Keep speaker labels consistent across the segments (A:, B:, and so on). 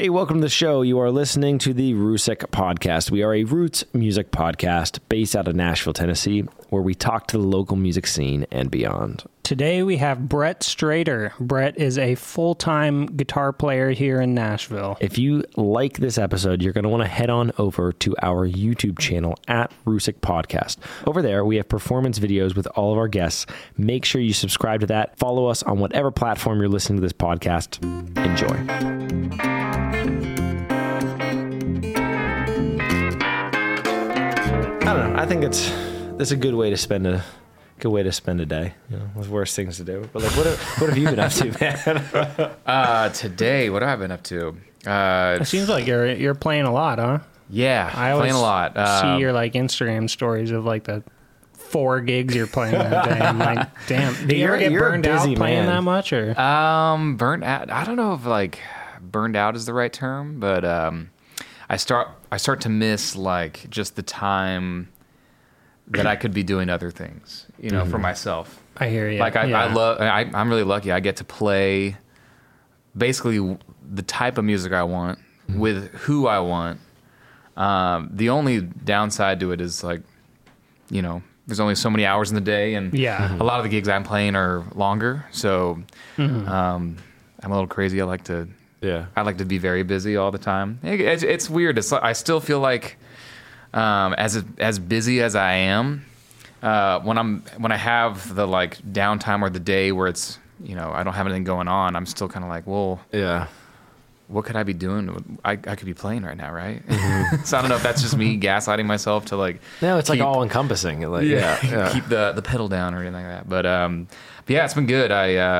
A: Hey, welcome to the show. You are listening to the Rusek Podcast. We are a roots music podcast based out of Nashville, Tennessee, where we talk to the local music scene and beyond.
B: Today we have Brett Strader. Brett is a full-time guitar player here in Nashville.
A: If you like this episode, you're going to want to head on over to our YouTube channel at Rusek Podcast. Over there, we have performance videos with all of our guests. Make sure you subscribe to that. Follow us on whatever platform you're listening to this podcast. Enjoy. I don't know. I think that's a good way to spend a day. You know, with worse things to do. But like, what have you been up to, man?
C: Today, what have I been up to?
B: It seems like you're playing a lot, huh?
C: Yeah,
B: I always
C: playing a lot.
B: See your like Instagram stories of like the 4 gigs you're playing that day. I'm like, damn. Do you ever get burned out playing that much, or?
C: Burnt out. I don't know if like burned out is the right term, but I start to miss like just the time that I could be doing other things, you know, for myself.
B: I hear you.
C: Like I'm really lucky. I get to play basically the type of music I want with who I want. The only downside to it is like, you know, there's only so many hours in the day, and a lot of the gigs I'm playing are longer. So I'm a little crazy. I like to be very busy all the time. It's weird. It's like, I still feel like as busy as I am, when I have the like downtime or the day where it's, you know, I don't have anything going on, I'm still kind of like, well, what could I be doing? I could be playing right now, right? So I don't know if that's just me gaslighting myself to like.
A: No, it's like all encompassing. Like,
C: keep the pedal down or anything like that. But yeah, it's been good.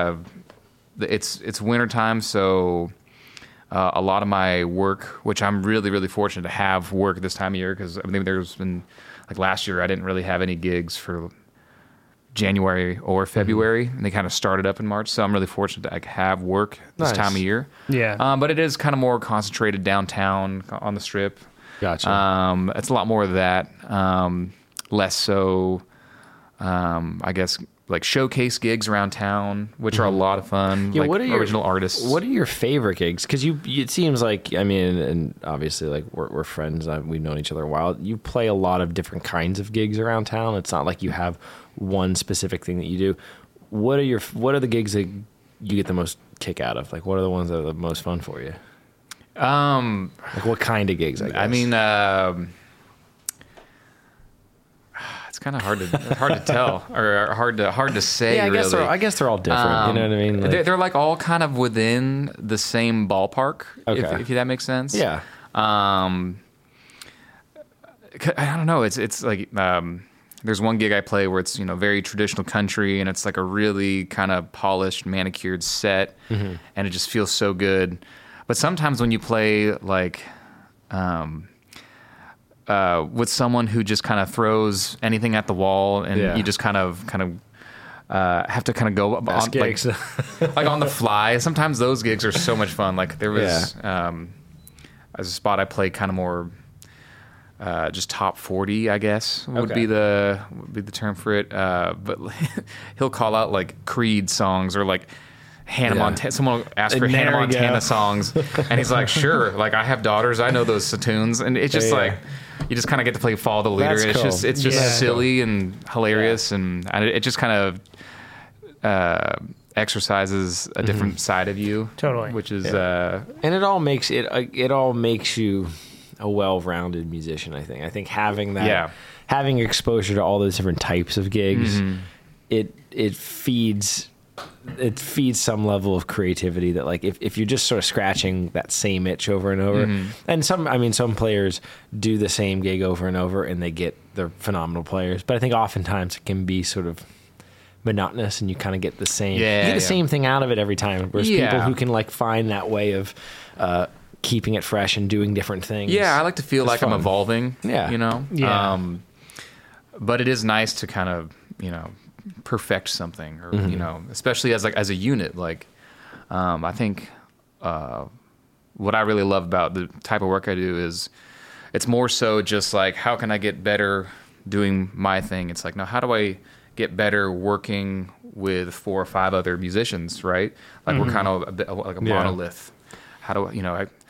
C: It's winter time, so. A lot of my work, which I'm really, really fortunate to have work this time of year, because I mean, there's been, like last year, I didn't really have any gigs for January or February, and they kind of started up in March, so I'm really fortunate to like, have work this time of year.
B: Yeah.
C: But it is kind of more concentrated downtown on the Strip.
A: Gotcha.
C: It's a lot more of that. Less so, I guess, like showcase gigs around town, which are a lot of fun.
A: Yeah,
C: like
A: what are your
C: original artists?
A: What are your favorite gigs? Because it seems like, I mean, and obviously like we're friends. We've known each other a while. You play a lot of different kinds of gigs around town. It's not like you have one specific thing that you do. What are the gigs that you get the most kick out of? Like, what are the ones that are the most fun for you? Like what kind of gigs? I guess.
C: I mean. It's kind of hard to tell, or hard to say.
A: Yeah, I
C: really.
A: guess they're all different. You know what I mean? Like,
C: they're like all kind of within the same ballpark.
A: Okay.
C: If that makes sense.
A: Yeah.
C: I don't know. It's like there's one gig I play where it's, you know, very traditional country, and it's like a really kind of polished, manicured set, and it just feels so good. But sometimes when you play like. With someone who just kind of throws anything at the wall, and you just kind of have to kind of go on, like on the fly. Sometimes those gigs are so much fun. Like there was as a spot I played kind of more just top 40, I guess would be the term for it. But he'll call out like Creed songs or like Hannah Montana. Someone will ask for Hannah Montana songs, and he's like, "Sure." Like I have daughters, I know those tunes, and it's just like. You just kind of get to play Follow the Leader.
A: That's
C: and
A: cool.
C: It's just silly and hilarious, and it just kind of exercises a different side of you.
B: Totally.
C: Which is
A: and it all makes you a well-rounded musician. I think having that, having exposure to all those different types of gigs, it feeds some level of creativity that, like, if you're just sort of scratching that same itch over and over, and some players do the same gig over and over and they're phenomenal players, but I think oftentimes it can be sort of monotonous and you kind of get the same same thing out of it every time, whereas people who can like find that way of keeping it fresh and doing different things.
C: I like to feel like fun. I'm evolving, you know? But it is nice to kind of, you know, perfect something, or you know, especially as a unit. Like I think what I really love about the type of work I do is it's more so just like, how can I get better doing my thing? It's like, no, how do I get better working with 4 or 5 other musicians, right? Like we're kind of like a monolith. How do you know?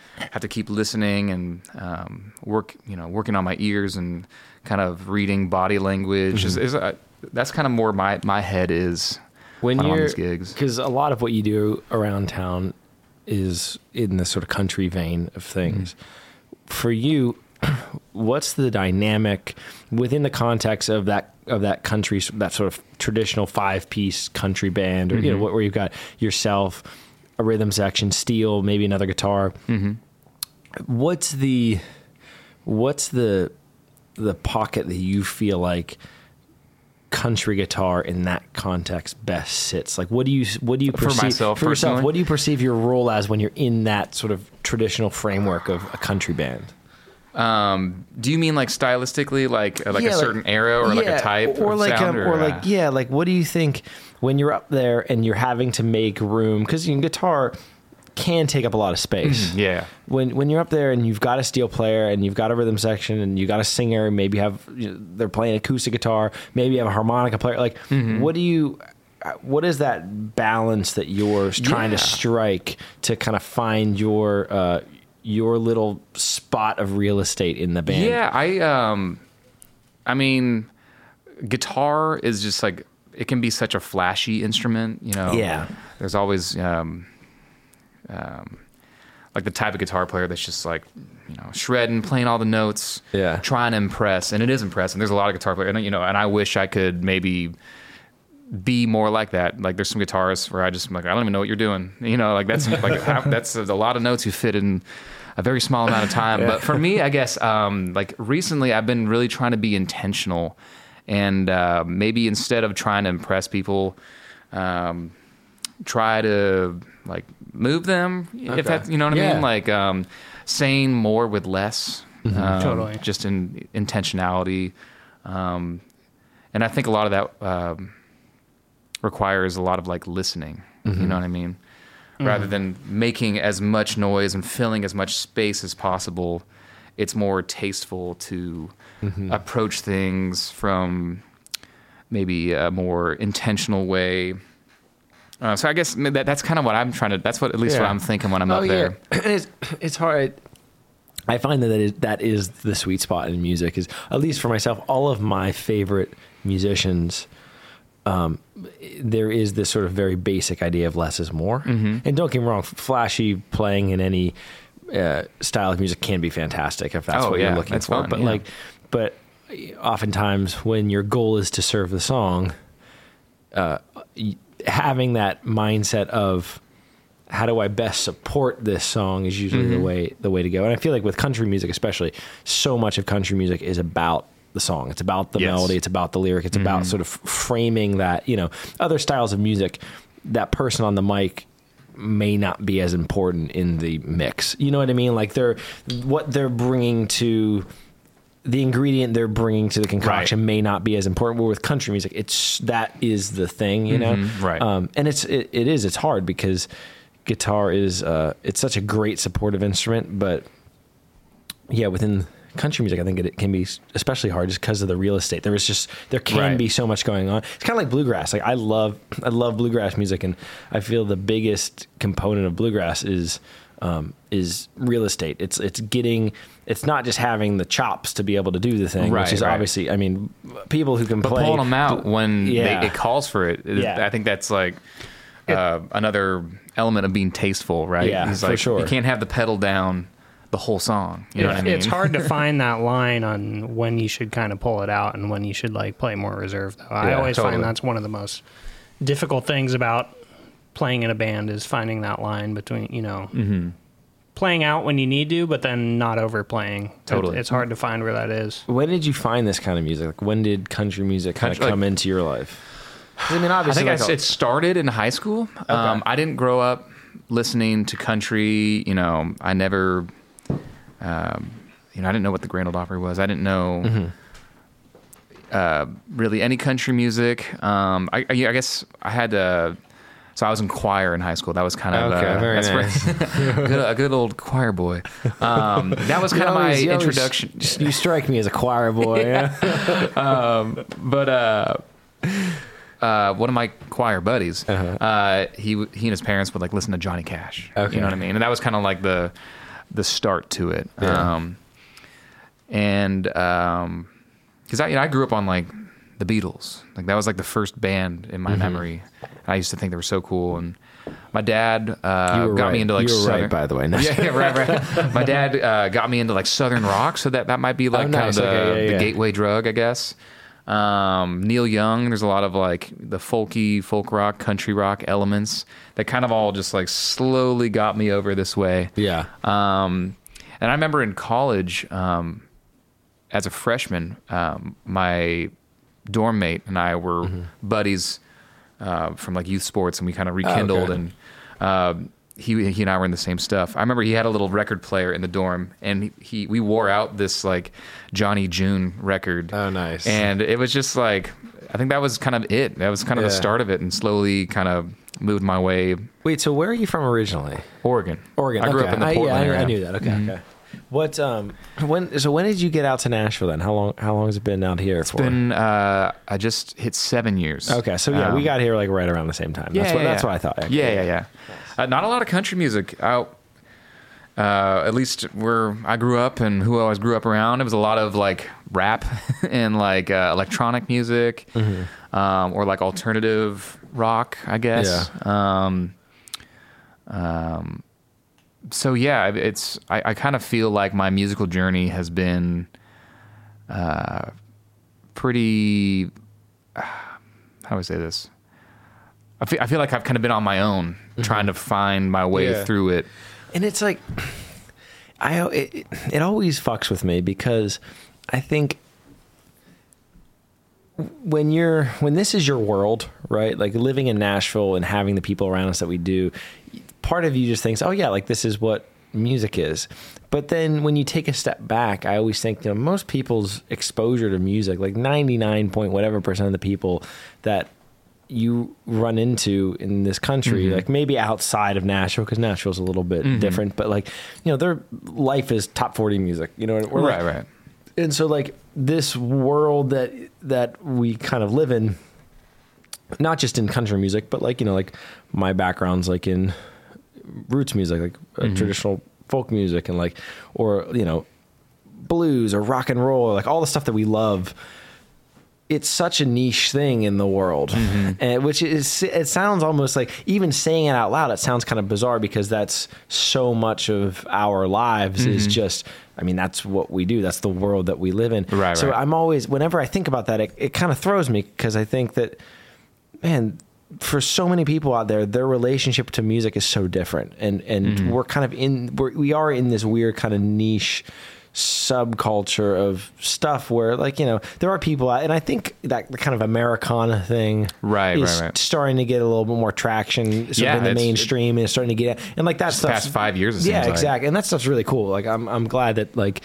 C: have to keep listening and working on my ears and kind of reading body language. That's kind of more my head is when you're on these gigs.
A: Because a lot of what you do around town is in the sort of country vein of things. For you, what's the dynamic within the context of that country, that sort of traditional 5-piece country band, or where you've got yourself, a rhythm section, steel, maybe another guitar. What's the pocket that you feel like country guitar in that context best sits? Like, what do you perceive
C: for myself, personally?
A: What do you perceive your role as when you're in that sort of traditional framework of a country band?
C: Do you mean like stylistically, like a certain era or like a type
A: or
C: of
A: like
C: sound?
A: Like what do you think when you're up there and you're having to make room? Because guitar can take up a lot of space.
C: Yeah.
A: When you're up there and you've got a steel player and you've got a rhythm section and you got a singer, maybe they're playing acoustic guitar, maybe you have a harmonica player. Like, what is that balance that you're trying to strike to kind of find your little spot of real estate in the band?
C: Yeah, I mean, guitar is just like, it can be such a flashy instrument,
A: Yeah.
C: There's always like the type of guitar player that's just like, shredding, playing all the notes, trying to impress, and it is impressive. There's a lot of guitar players, and I wish I could maybe be more like that. Like, there's some guitarists where I just, like, I don't even know what you're doing. Like, that's like that's a lot of notes you fit in a very small amount of time. But for me, I guess, like, recently I've been really trying to be intentional, and maybe instead of trying to impress people, try to like move them, if that's, what I mean? Like, saying more with less,
B: totally.
C: Just in intentionality. And I think a lot of that requires a lot of like listening, you know what I mean? Rather than making as much noise and filling as much space as possible, it's more tasteful to approach things from maybe a more intentional way. So I guess that's kind of what I'm trying to. That's what, at least what I'm thinking when I'm up there.
A: It's hard. I find that is the sweet spot in music. Is, at least for myself, all of my favorite musicians. There is this sort of very basic idea of less is more. And don't get me wrong, flashy playing in any style of music can be fantastic if that's what you're looking for.
C: Fun,
A: but oftentimes when your goal is to serve the song, having that mindset of how do I best support this song is usually the way to go. And I feel like with country music especially, so much of country music is about the song. It's about the melody. It's about the lyric. It's about sort of framing that, other styles of music, that person on the mic may not be as important in the mix. You know what I mean? Like, what they're bringing to the ingredient they're bringing to the concoction may not be as important. But with country music, that is the thing,
C: Right.
A: And it's hard because guitar is, it's such a great supportive instrument, but within country music, I think it can be especially hard just because of the real estate. There can be so much going on. It's kind of like bluegrass. Like, I love bluegrass music, and I feel the biggest component of bluegrass is real estate. It's not just having the chops to be able to do the thing, which is obviously, I mean, people who can play,
C: pulling them out when it calls for it. I think that's like another element of being tasteful, right?
A: Yeah,
C: He's
A: for
C: like,
A: sure.
C: You can't have the pedal down the whole song. You know what I mean?
B: It's hard to find that line on when you should kind of pull it out and when you should like play more reserved, though. I always find that's one of the most difficult things about playing in a band is finding that line between, playing out when you need to, but then not overplaying.
C: Totally.
B: It's hard to find where that is.
A: When did you find this kind of music? Like, when did country music kind of come into your life? I mean, obviously,
C: I think it started in high school. Okay. I didn't grow up listening to country. I never, I didn't know what the Grand Ole Opry was. I didn't know really any country music. I guess I had to. So I was in choir in high school. That was kind of
A: very nice.
C: a good old choir boy. That was kind of my introduction.
A: You strike me as a choir boy.
C: But one of my choir buddies, he and his parents would like listen to Johnny Cash.
A: Okay.
C: You know what I mean? And that was kind of like the the start to it.
A: Yeah.
C: Because I grew up on like the Beatles. Like that was like the first band in my memory. I used to think they were so cool. And my dad got me into like
A: Southern, right, by the way. No.
C: Yeah, right. My dad got me into like Southern rock, so that might be like kind of the gateway drug, I guess. Neil Young, there's a lot of like the folky, folk rock, country rock elements that kind of all just like slowly got me over this way.
A: Yeah.
C: And I remember in college, as a freshman, my dorm mate and I were buddies from like youth sports, and we kind of rekindled. And he and I were in the same stuff. I remember he had a little record player in the dorm, and we wore out this like Johnny June record.
A: Oh, nice.
C: And it was just like, I think that was kind of it. That was kind of the start of it, and slowly kind of moved my way.
A: Wait, so where are you from originally?
C: Oregon.
A: I
C: grew up in the Portland area.
A: I knew that. Okay. Okay. What? When did you get out to Nashville then? How long has it been out here for?
C: It's been I just hit 7 years.
A: Okay, so yeah, we got here like right around the same time. That's what I thought. Actually.
C: Yeah. Not a lot of country music out. At least where I grew up and who I always grew up around, it was a lot of like rap and like electronic music, or like alternative rock, I guess.
A: Yeah.
C: So yeah, I kind of feel like my musical journey has been pretty. How do I say this? I feel like I've kind of been on my own, trying to find my way through it.
A: And it's like, it always fucks with me, because I think when this is your world, right? Like living in Nashville and having the people around us that we do, part of you just thinks, oh yeah, like this is what music is. But then when you take a step back, I always think, most people's exposure to music, like 99 point whatever % of the people that you run into in this country, like maybe outside of Nashville, because Nashville's a little bit different, but like, their life is top 40 music,
C: Right.
A: And so like this world that we kind of live in, not just in country music, but like, like my background's like in roots music, like traditional folk music, and like, or, blues or rock and roll, like all the stuff that we love. It's such a niche thing in the world, and it sounds almost like, even saying it out loud, it sounds kind of bizarre, because that's so much of our lives is just, that's what we do. That's the world that we live in.
C: Right.
A: So I'm always, whenever I think about that, it kind of throws me, because I think that, man, for so many people out there, their relationship to music is so different, and we're kind of we are in this weird kind of niche subculture of stuff where, like, there are people, and I think that the kind of Americana thing is starting to get a little bit more traction in the mainstream, and it's starting to get, and like that stuff
C: past 5 years, it seems like.
A: Exactly, and that stuff's really cool. Like I'm glad that like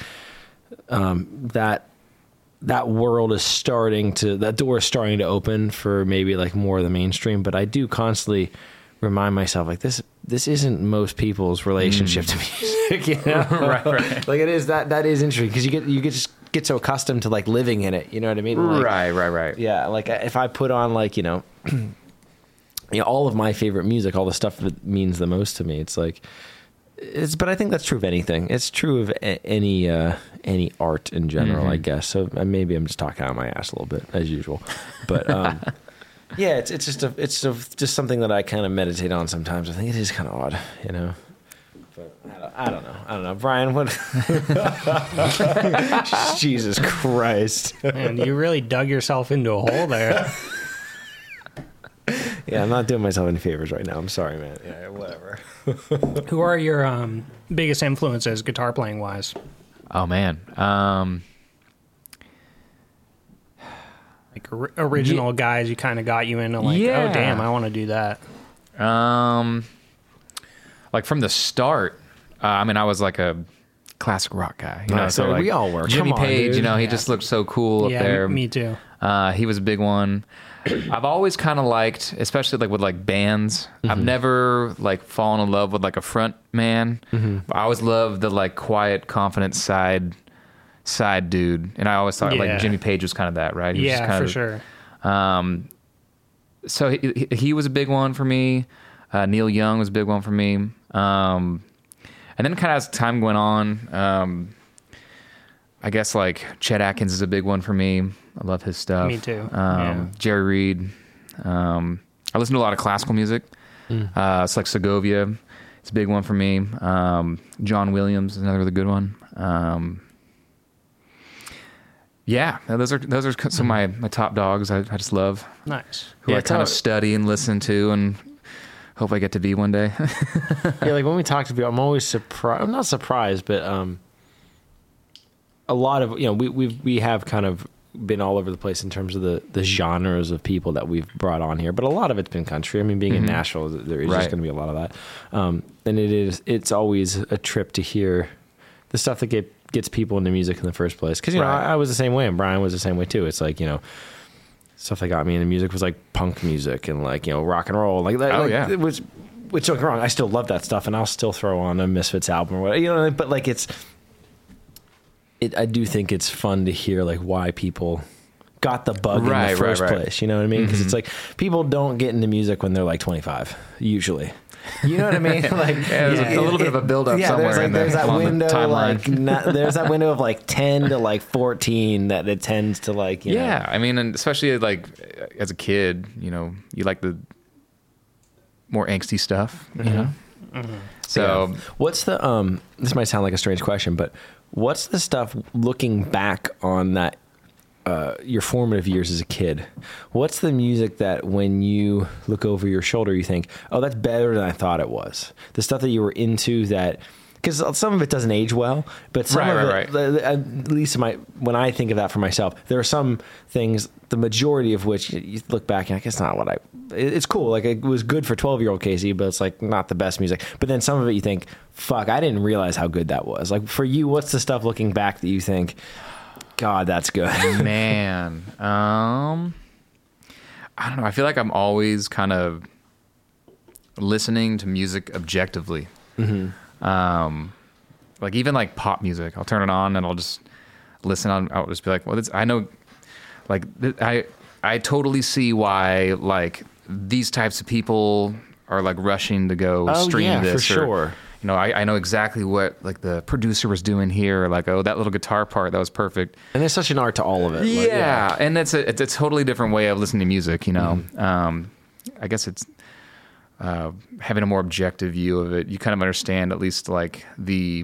A: that world is that door is starting to open for maybe like more of the mainstream. But I do constantly remind myself, like, this isn't most people's relationship to music,
C: right.
A: Like, it is that is interesting, because you just get so accustomed to like living in it, you know what I mean? Like,
C: right.
A: Yeah, like if I put on like all of my favorite music, all the stuff that means the most to me, it's like but I think that's true of anything. It's true of any art in general, I guess. So maybe I'm just talking out of my ass a little bit, as usual, but yeah, it's just something that I kind of meditate on sometimes. I think it is kind of odd, But I don't know. Brian, what? Jesus Christ.
B: Man, you really dug yourself into a hole there.
A: Yeah, I'm not doing myself any favors right now. I'm sorry, man. Yeah, whatever.
B: Who are your biggest influences, guitar playing wise?
C: Oh, man.
B: Like original guys you kind of got you into, like, oh, damn, I want to do that.
C: Like from the start, I was like a classic rock guy.
A: So like, we all were.
C: Jimmy Page, he just looked so cool up there.
B: Me too.
C: He was a big one. I've always kind of liked, especially like with like bands, I've never like fallen in love with like a front man. I always loved the like quiet, confident side dude, and I always thought like Jimmy Page was kind of that, right? He was just kind of,
B: sure.
C: So he was a big one for me. Neil Young was a big one for me. And And then kind of as time went on, I guess like Chet Atkins is a big one for me. I love his stuff.
B: Me too.
C: Jerry Reed. I listen to a lot of classical music. It's like Segovia. It's a big one for me. John Williams is another really good one. Yeah, those are some of my top dogs. I just love.
B: Nice.
C: Who I kind of study and listen to, and hope I get to be one day.
A: Yeah, like when we talk to people, I'm always surprised. I'm not surprised, but a lot of we have kind of been all over the place in terms of the genres of people that we've brought on here, but a lot of it's been country. I mean, being in Nashville, there is just going to be a lot of that, and it's always a trip to hear the stuff that gets people into music in the first place. Because I was the same way, and Brian was the same way too. It's like stuff that got me into music was like punk music and like rock and roll, like that. Which don't get me wrong, I still love that stuff, and I'll still throw on a Misfits album or whatever. But like I do think it's fun to hear like why people got the bug in the first place. You know what I mean? Because it's like people don't get into music when they're like 25 usually. You know what I mean? Like
C: there's a little bit of a build up somewhere.
A: There's that window, there's that window of like 10 to like 14 that it tends to like.
C: Yeah, I mean, and especially like as a kid, you like the more angsty stuff. You know. Mm-hmm. So
A: what's the this might sound like a strange question, but what's the stuff looking back on that your formative years as a kid? What's the music that when you look over your shoulder you think, oh, that's better than I thought it was? The stuff that you were into that, because some of it doesn't age well, but some of it, at least when I think of that for myself, there are some things, the majority of which you look back and like, it's not what it's cool. Like it was good for 12-year-old Casey, but it's like not the best music. But then some of it you think, fuck, I didn't realize how good that was. Like for you, what's the stuff looking back that you think, God, that's good?
C: Man, I don't know. I feel like I'm always kind of listening to music objectively. Like even like pop music, I'll turn it on and I'll just listen on. I'll just be like, well, I know, like I totally see why like these types of people are like rushing to go stream this.
A: For sure.
C: I know exactly what like the producer was doing here. Like, oh, that little guitar part, that was perfect.
A: And there's such an art to all of it.
C: Yeah, like, and it's a totally different way of listening to music. I guess it's having a more objective view of it. You kind of understand at least like the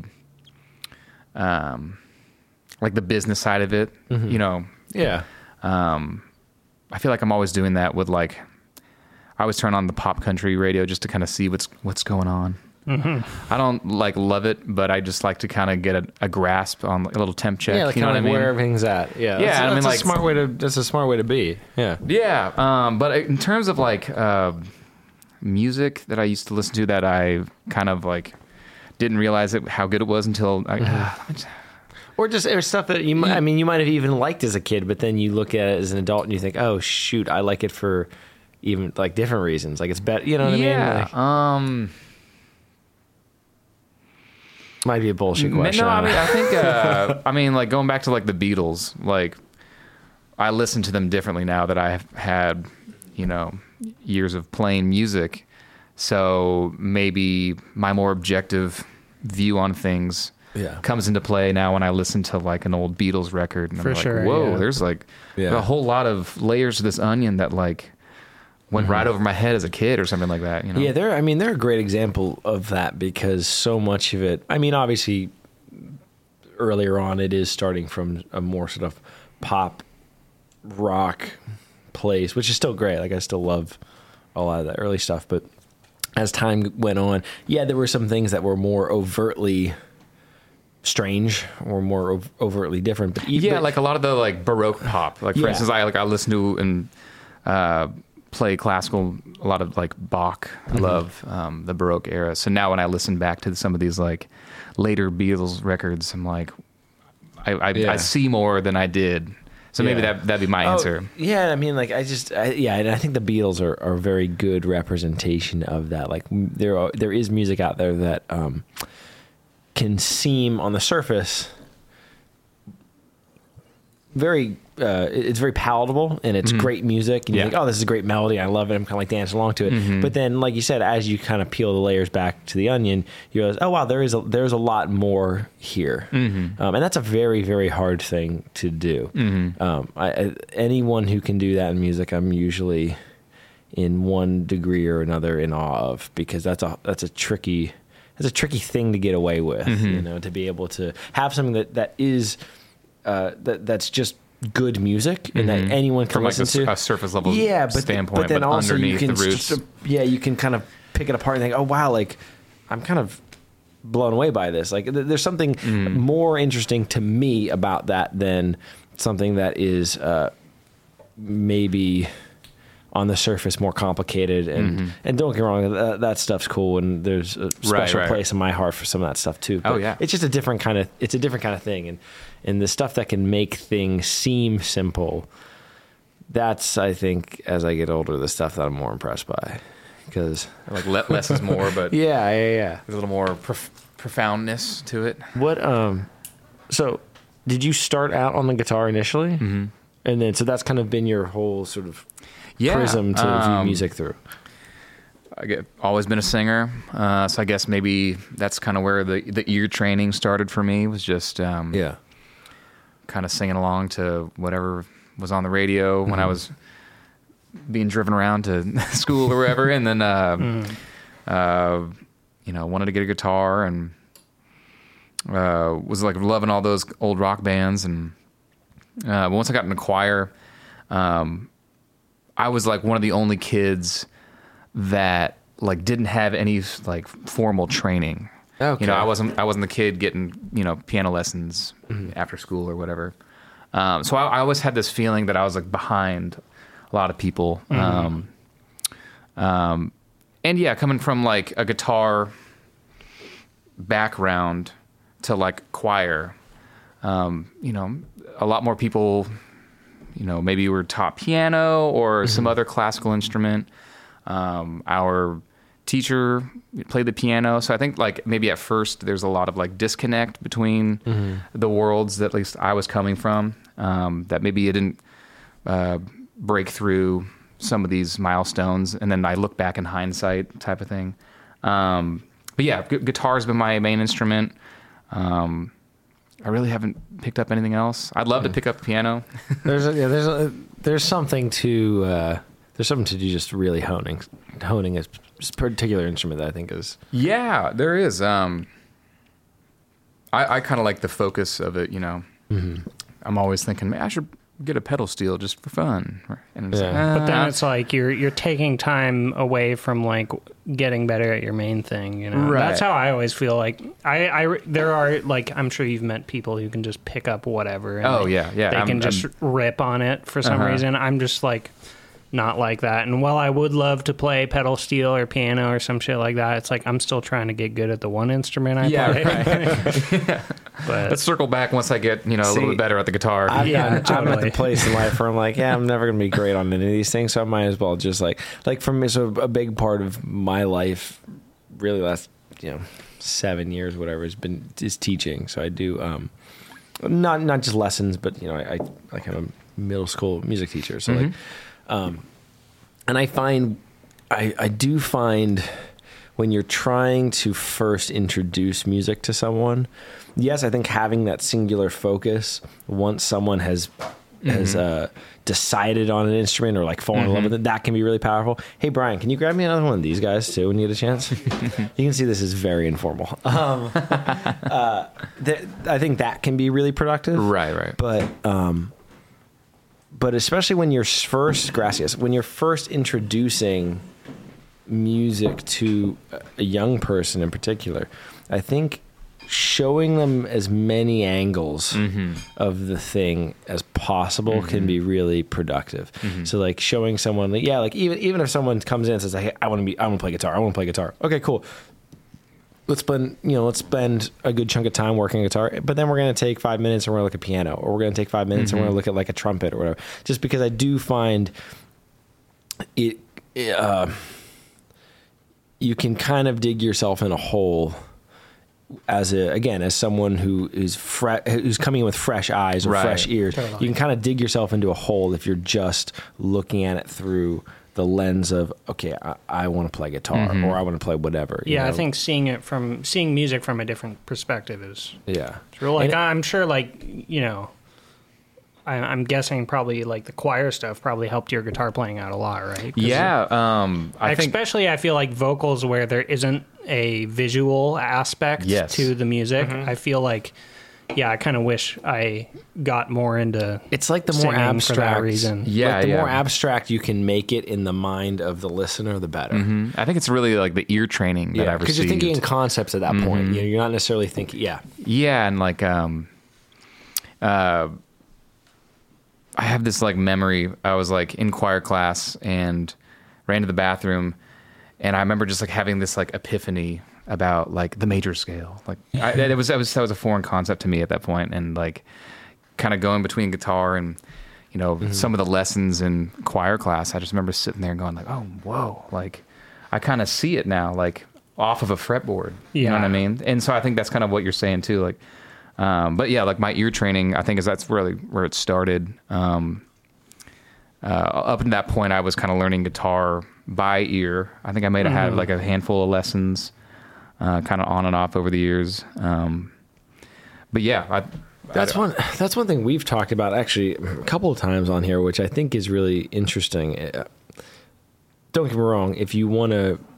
C: business side of it.
A: Yeah.
C: I feel like I'm always doing that with like, I always turn on the pop country radio just to kind of see what's going on. I don't like love it, but I just like to kind of get a grasp on a little temp check.
A: Yeah, like
C: you know what I mean?
A: Where everything's at. Yeah,
C: that's
A: a smart way to. That's a smart way to be. Yeah,
C: yeah. But in terms of like music that I used to listen to that I kind of like didn't realize how good it was until
A: or stuff that you might have even liked as a kid, but then you look at it as an adult and you think, oh shoot, I like it for even like different reasons. Like it's better. You know what I mean?
C: Yeah.
A: Might be a bullshit question.
C: No, I think like going back to like the Beatles, like I listen to them differently now that I've had, years of playing music. So maybe my more objective view on things comes into play now when I listen to like an old Beatles record and I'm like, whoa, there's like a whole lot of layers to this onion that like went right over my head as a kid or something like that.
A: Yeah, they're a great example of that because so much of it, obviously earlier on it is starting from a more sort of pop rock place, which is still great. Like I still love a lot of that early stuff, but as time went on, there were some things that were more overtly strange or more overtly different. But
C: like a lot of the like Baroque pop, like for instance, I listen to and play classical, a lot of like Bach. I love the Baroque era. So now when I listen back to some of these like later Beatles records, I'm like, I see more than I did. So maybe that'd be my answer.
A: Yeah, and I think the Beatles are a very good representation of that. Like there is music out there that can seem on the surface it's very palatable, and it's great music, and you think, oh, this is a great melody, I love it, I'm kind of like dancing along to it. But then, like you said, as you kind of peel the layers back to the onion, you realize, oh wow, there's a lot more here. And that's a very, very hard thing to do. Anyone who can do that in music, I'm usually in one degree or another in awe of, because that's a tricky thing to get away with, to be able to have something that is that's just good music, and that anyone can listen to.
C: A surface level standpoint,
A: but then also
C: underneath the roots.
A: You can kind of pick it apart and think, oh wow, like I'm kind of blown away by this. Like there's something more interesting to me about that than something that is maybe on the surface more complicated, and don't get me wrong, that stuff's cool, and there's a special place in my heart for some of that stuff too. But it's just a different kind of thing, and the stuff that can make things seem simple, that's, I think, as I get older, the stuff that I'm more impressed by, because
C: like less is more, but
A: yeah,
C: there's a little more profoundness to it.
A: What so did you start out on the guitar initially, and then so that's kind of been your whole sort of prism to view music through?
C: Always been a singer, so I guess maybe that's kind of where the ear training started for me, was just kind of singing along to whatever was on the radio when I was being driven around to school or wherever, and then wanted to get a guitar, and was like loving all those old rock bands, and but once I got in the choir, I was like one of the only kids that like didn't have any like formal training. Okay. I wasn't the kid getting piano lessons after school or whatever. So I always had this feeling that I was like behind a lot of people. And coming from like a guitar background to like choir, a lot more people, maybe were taught piano or some other classical instrument. Our teacher played the piano, so I think like maybe at first there's a lot of like disconnect between the worlds that at least I was coming from, that maybe it didn't break through some of these milestones, and then I look back in hindsight type of thing. But yeah, guitar's been my main instrument. I really haven't picked up anything else. I'd love to pick up the piano.
A: There's something to do just really honing a particular instrument that I think is...
C: Yeah, there is. I kind of like the focus of it, I'm always thinking, man, I should get a pedal steel just for fun. And it's
B: but then it's like you're taking time away from like getting better at your main thing, Right. That's how I always feel. Like there are like, I'm sure you've met people who can just pick up whatever. And they can just rip on it for some reason. I'm just like not like that. And while I would love to play pedal steel or piano or some shit like that, it's like I'm still trying to get good at the one instrument I play.
C: Right. But let's circle back once I get a little bit better at the guitar.
A: I'm at the place in life where I'm like, I'm never gonna be great on any of these things, so I might as well just like for me. So a big part of my life, really last 7 years, whatever, is teaching. So I do not just lessons, but I like I'm a middle school music teacher. So like. And I do find when you're trying to first introduce music to someone, yes, I think having that singular focus once someone has decided on an instrument or like fallen in love with it, that can be really powerful. Hey, Brian, can you grab me another one of these guys too when you get a chance? You can see this is very informal. I think that can be really productive.
C: Right.
A: But especially when you're first introducing music to a young person in particular, I think showing them as many angles of the thing as possible can be really productive. So like showing someone, like even if someone comes in and says, "Hey, I want to play guitar." Okay, cool. Let's spend a good chunk of time working guitar, but then we're going to take 5 minutes and we're going to look at piano, or we're going to take 5 minutes and we're going to look at like a trumpet or whatever. Just because I do find it you can kind of dig yourself in a hole as someone who is who's coming in with fresh eyes or fresh ears, you can kind of dig yourself into a hole if you're just looking at it through the lens of, okay, I want to play guitar or I want to play whatever.
B: Yeah, I think seeing music from a different perspective is it's real. Like, I'm sure, like, you know, I'm guessing probably like the choir stuff probably helped your guitar playing out a lot, right?
C: Yeah,
B: I feel like vocals where there isn't a visual aspect to the music. I feel like, I kind of wish I got more into.
A: It's like the more abstract for that reason. Yeah, like the more abstract you can make it in the mind of the listener, the better.
C: I think it's really like the ear training that I've received.
A: Because you're thinking in concepts at that point. You know, you're not necessarily thinking.
C: Yeah, and like I have this like memory. I was like in choir class and ran to the bathroom, and I remember just like having this like epiphany about like the major scale. Like that was a foreign concept to me at that point, and like kind of going between guitar and, you know, some of the lessons in choir class. I just remember sitting there and going like, oh, whoa, like I kind of see it now, like off of a fretboard. You know what I mean? And so I think that's kind of what you're saying too. Like, but yeah, like my ear training, I think that's really where it started. Up to that point, I was kind of learning guitar by ear. I think I might have had like a handful of lessons, kind of on and off over the years. But yeah,
A: that's one thing we've talked about actually a couple of times on here, which I think is really interesting. Don't get me wrong. If you want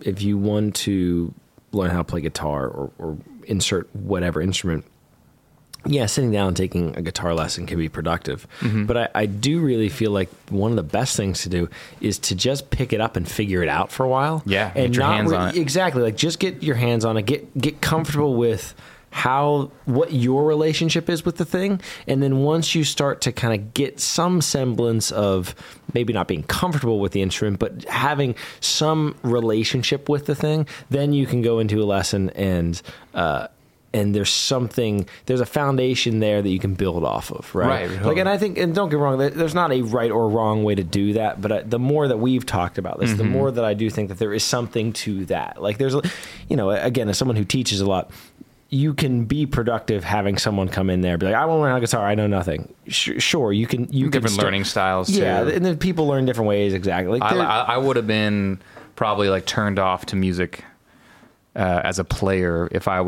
A: to learn how to play guitar or insert whatever instrument, sitting down and taking a guitar lesson can be productive. But I do really feel like one of the best things to do is to just pick it up and figure it out for a while.
C: Yeah, and get your hands on it.
A: Exactly. Like, just get your hands on it. Get comfortable with what your relationship is with the thing. And then once you start to kind of get some semblance of maybe not being comfortable with the instrument, but having some relationship with the thing, then you can go into a lesson and there's a foundation there that you can build off of, right? Right. Like, and I think, and don't get me wrong, there's not a right or wrong way to do that, but the more that we've talked about this, the more that I do think that there is something to that. Like, there's, you know, again, as someone who teaches a lot, you can be productive having someone come in there and be like, I want to learn how to guitar, I know nothing. Sure, you can
C: different learning styles too.
A: Yeah, and then people learn different ways, exactly. Like,
C: I would have been probably like turned off to music as a player if I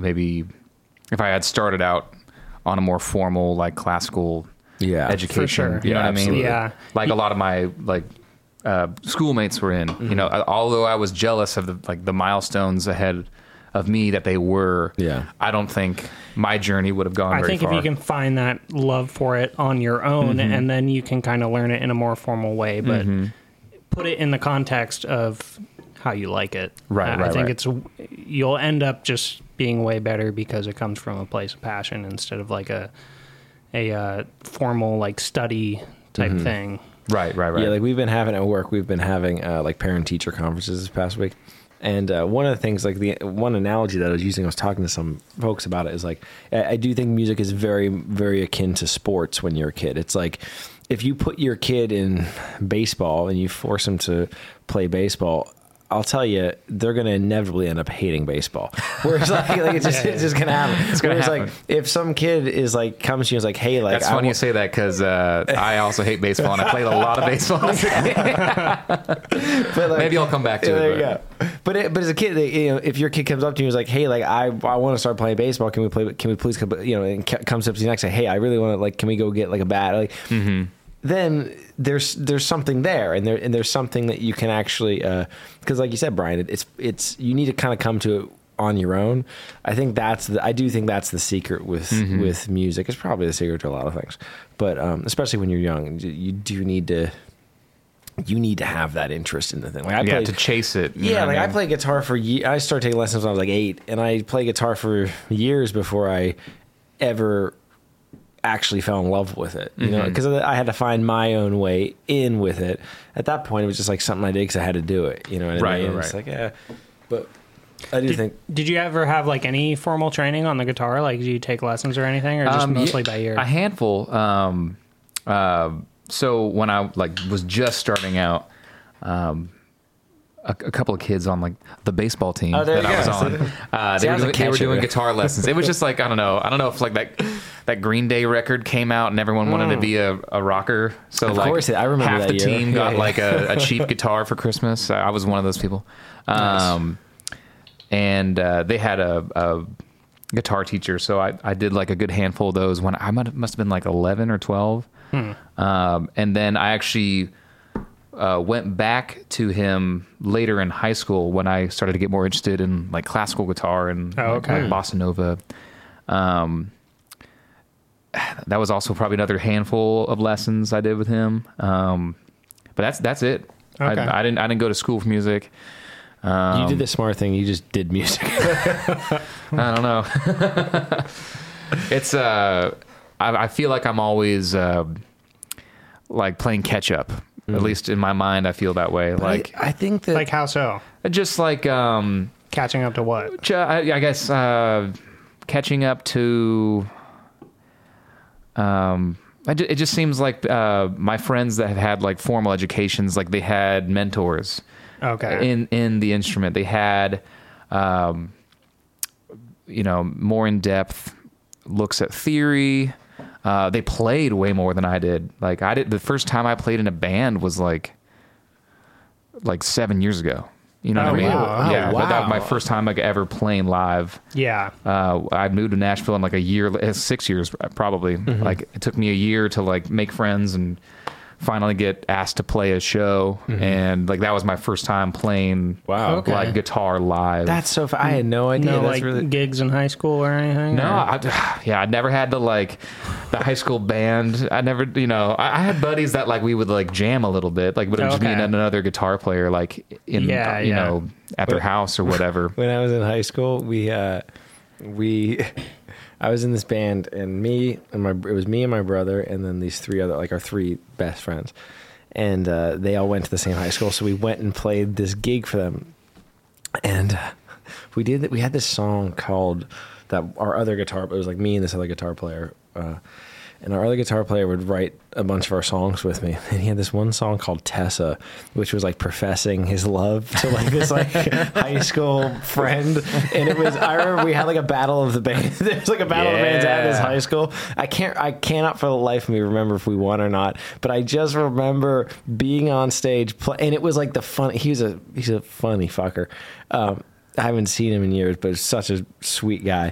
C: had started out on a more formal, like, classical education.
B: For sure.
C: You know what
A: absolutely.
C: I mean? Yeah. Like a lot of my like schoolmates were in. You know, although I was jealous of the milestones ahead of me that they were. Yeah. I don't think my journey would have gone very far.
B: I think if you can find that love for it on your own, and then you can kind of learn it in a more formal way, but put it in the context of how you like it.
C: Right.
B: I think you'll end up just being way better because it comes from a place of passion instead of like a formal like study type thing.
C: Right.
A: Yeah, like we've been having at work, like parent teacher conferences this past week. And one of the things, like the one analogy that I was using, I was talking to some folks about it, is like, I do think music is very, very akin to sports when you're a kid. It's like, if you put your kid in baseball and you force them to play baseball, I'll tell you, they're going to inevitably end up hating baseball. Whereas like it's just going to happen. It's going to happen. Like, if some kid is like, comes to you and is like, hey, like,
C: that's funny you say that, because I also hate baseball and I played a lot of baseball. But like, maybe I'll come back to it.
A: There you go. But as a kid, you know, if your kid comes up to you and is like, hey, like, I want to start playing baseball, can we please, you know, and comes up to you next and say, hey, I really want to, like, can we go get like a bat? Like, then there's something there, and there's something that you can actually, because like you said, Brian, it's you need to kind of come to it on your own. I do think that's the secret with music. It's probably the secret to a lot of things, but especially when you're young, you do need to. You need to have that interest in the thing. Like,
C: to chase it.
A: I played guitar for years. I started taking lessons when I was like 8, and I played guitar for years before I ever actually fell in love with it, you know, because I had to find my own way in with it. At that point, it was just like something I did because I had to do it, you know what I mean? Right. It's like, but I think. Did
B: you ever have like any formal training on the guitar? Like, did you take lessons or anything, or just mostly by ear?
C: A handful. So when I was just starting out, a couple of kids on like the baseball team that I was on. They were doing guitar lessons. It was just like I don't know if like that Green Day record came out and everyone wanted to be a rocker. So of course, I remember half the team got like a cheap guitar for Christmas. I was one of those people. Nice. And they had a guitar teacher, so I did like a good handful of those when I must have been like 11 or 12. And then I actually went back to him later in high school when I started to get more interested in like classical guitar and like bossa nova. That was also probably another handful of lessons I did with him. But that's it. Okay. I didn't go to school for music.
A: You did the smart thing. You just did music.
C: I don't know. It's I feel like I'm always like playing catch up. At least in my mind, I feel that way. Like
A: I think that,
B: like, how so?
C: Just like
B: catching up to what?
C: I guess catching up to. It just seems like my friends that have had like formal educations, like they had mentors. Okay. In the instrument, they had, more in depth looks at theory. They played way more than I did. Like the first time I played in a band was like 7 years ago. You know what I mean?
A: Wow.
C: Yeah.
A: Wow.
C: That was my first time like ever playing live.
B: Yeah.
C: I moved to Nashville in like a year, 6 years probably. Mm-hmm. Like it took me a year to like make friends and finally get asked to play a show, and like that was my first time playing like guitar live.
A: That's so I had no idea.
B: No,
A: that's
B: like gigs in high school or anything?
C: No, I never had to like the high school band. I never, I had buddies that like we would like jam a little bit, like would just be another guitar player like in at their house or whatever.
A: When I was in high school, I was in this band, and it was me and my brother, and then these three other, like our three best friends, and they all went to the same high school. So we went and played this gig for them, and we had this song called that our other guitar. It was like me and this other guitar player, and our other guitar player would write a bunch of our songs with me. And he had this one song called Tessa, which was like professing his love to like this like high school friend. And it was, I remember we had like a battle of the band. There's like a battle of the bands at this high school. I cannot for the life of me remember if we won or not, but I just remember being on stage and it was like he's a funny fucker. I haven't seen him in years, but such a sweet guy.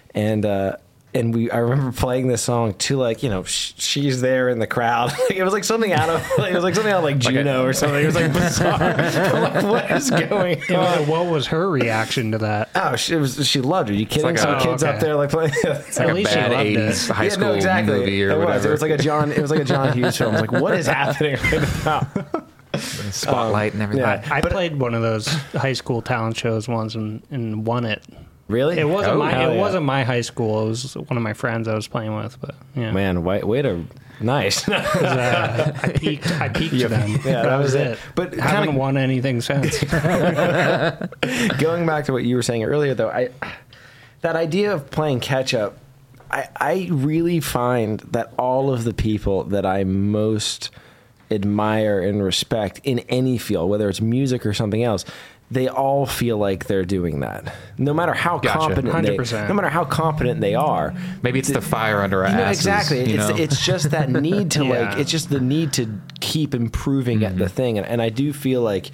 A: And I remember playing this song to like, she's there in the crowd. It was like something out of like Juno or something. It was like bizarre. I'm like, what is going on?
B: What was her reaction to that?
A: Oh, she loved it. Are you kidding? Like some kids up there like playing.
C: It's like a bad 80s high school movie or whatever.
A: It was like a John Hughes film. I was like, what is happening right now?
C: Spotlight and everything.
B: Yeah, I played one of those high school talent shows once and won it.
A: Really?
B: It wasn't wasn't my high school. It was one of my friends I was playing with. But yeah,
A: man, way to nice.
B: I peaked then.
A: Yeah, that was it.
B: But haven't won anything since.
A: Going back to what you were saying earlier, though, that idea of playing catch up, I really find that all of the people that I most admire and respect in any field, whether it's music or something else, they all feel like they're doing that, no matter how competent
B: 100%.
A: No matter how competent they are.
C: Maybe it's the fire under our asses.
A: Exactly. It's just that need to it's just the need to keep improving at the thing, and I do feel like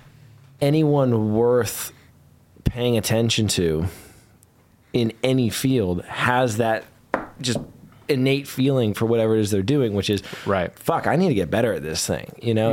A: anyone worth paying attention to in any field has that just innate feeling for whatever it is they're doing, which is fuck, I need to get better at this thing,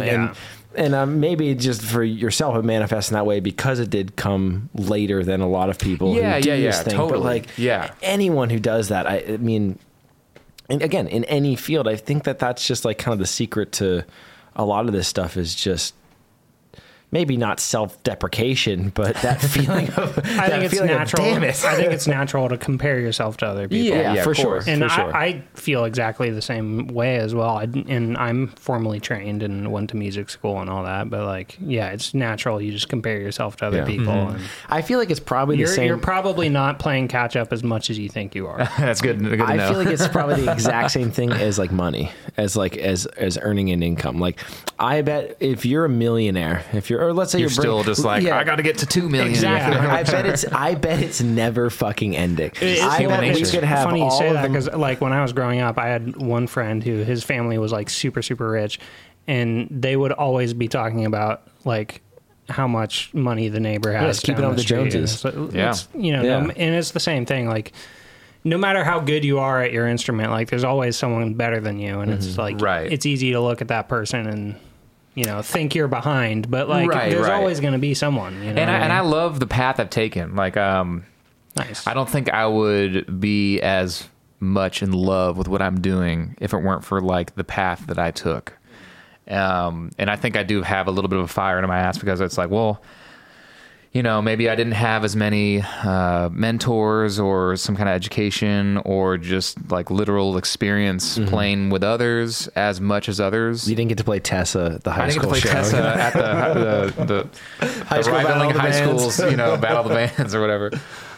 A: And maybe just for yourself, it manifests in that way because it did come later than a lot of people who do this thing.
C: Totally.
A: But like anyone who does that, I mean, and again, in any field, I think that's just like kind of the secret to a lot of this stuff is just maybe not self-deprecation, but that feeling of
B: I think it's natural. Damn it. I think it's natural to compare yourself to other people.
A: Yeah, for sure.
B: And I feel exactly the same way as well. And I'm formally trained and went to music school and all that. But like, it's natural. You just compare yourself to other people. And
A: I feel like it's probably the same.
B: You're probably not playing catch up as much as you think you are.
C: That's good to know.
A: I feel like it's probably the exact same thing as like money, as earning an income. Like I bet if you're a millionaire, if you're or let's say
C: you're still just like, I got to get to 2 million.
A: Exactly. I bet it's never fucking ending.
B: It's funny you say that because like when I was growing up, I had one friend who his family was like super, super rich, and they would always be talking about like how much money the neighbor has.
A: Keeping up with the Joneses.
B: And it's the same thing. Like, no matter how good you are at your instrument, like there's always someone better than you, and it's like it's easy to look at that person and think you're behind, but like there's always going to be someone. And
C: I love the path I've taken. Like, nice. I don't think I would be as much in love with what I'm doing if it weren't for like the path that I took. And I think I do have a little bit of a fire in my ass because it's like, well, maybe I didn't have as many mentors or some kind of education or just like literal experience playing with others as much as others.
A: You didn't get to play Tessa at the high school show. I didn't get to play
C: Tessa at the high school rivaling high schools, battle of the bands or whatever.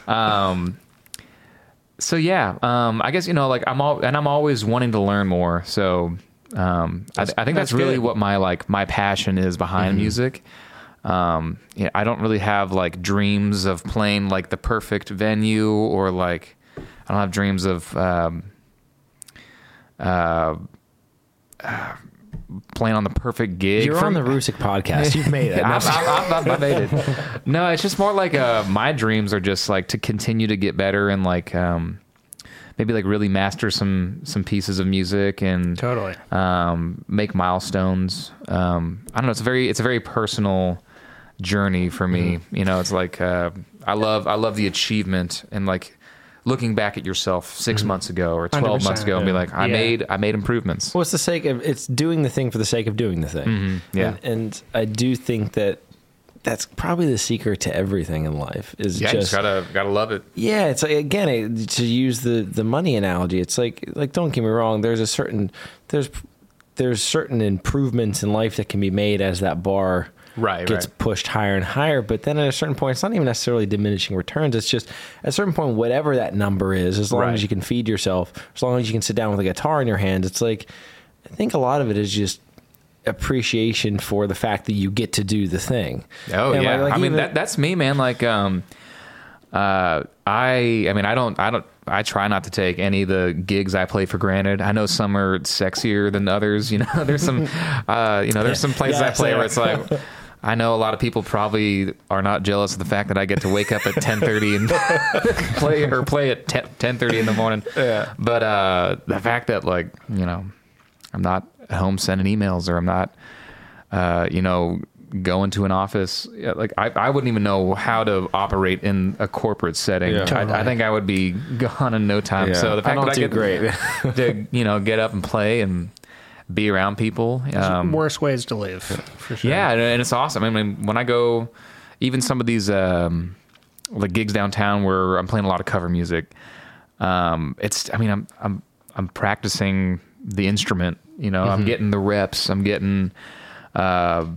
C: So yeah, I guess I'm always wanting to learn more. So I think that's really what my passion is behind music. I don't really have like dreams of playing like the perfect venue or like I don't have dreams of playing on the perfect gig.
A: You're on the Rusick podcast. You've made it.
C: I made it. No, it's just more like my dreams are just like to continue to get better and like maybe like really master some pieces of music and
B: totally
C: make milestones. I don't know. It's a very personal journey for me. It's like I love the achievement and like looking back at yourself 6 months ago or 12 months ago and be like, I made improvements.
A: Well, it's the sake of it's doing the thing for the sake of doing the thing. And I do think that's probably the secret to everything in life is just
C: gotta love it.
A: Yeah, it's like, again, to use the money analogy, it's like don't get me wrong, there's certain improvements in life that can be made as that bar gets pushed higher and higher, but then at a certain point, it's not even necessarily diminishing returns. It's just at a certain point, whatever that number is, as long as you can feed yourself, as long as you can sit down with a guitar in your hands, it's like, I think a lot of it is just appreciation for the fact that you get to do the thing.
C: Oh, and yeah. I mean, that's me, man. Like, I try not to take any of the gigs I play for granted. I know some are sexier than others. There's some, there's some places I play where it's like, I know a lot of people probably are not jealous of the fact that I get to wake up at 10:30 and play at 10:30 in the morning. Yeah. But the fact that like, I'm not at home sending emails or I'm not, going to an office. Like I wouldn't even know how to operate in a corporate setting. Yeah. I think I would be gone in no time. Yeah. So the fact that I get to get up and play and be around people.
B: Worst ways to live, for sure.
C: Yeah, and it's awesome. I mean, when I go, even some of these like gigs downtown where I'm playing a lot of cover music, I'm practicing the instrument. I'm getting the reps. I'm getting, for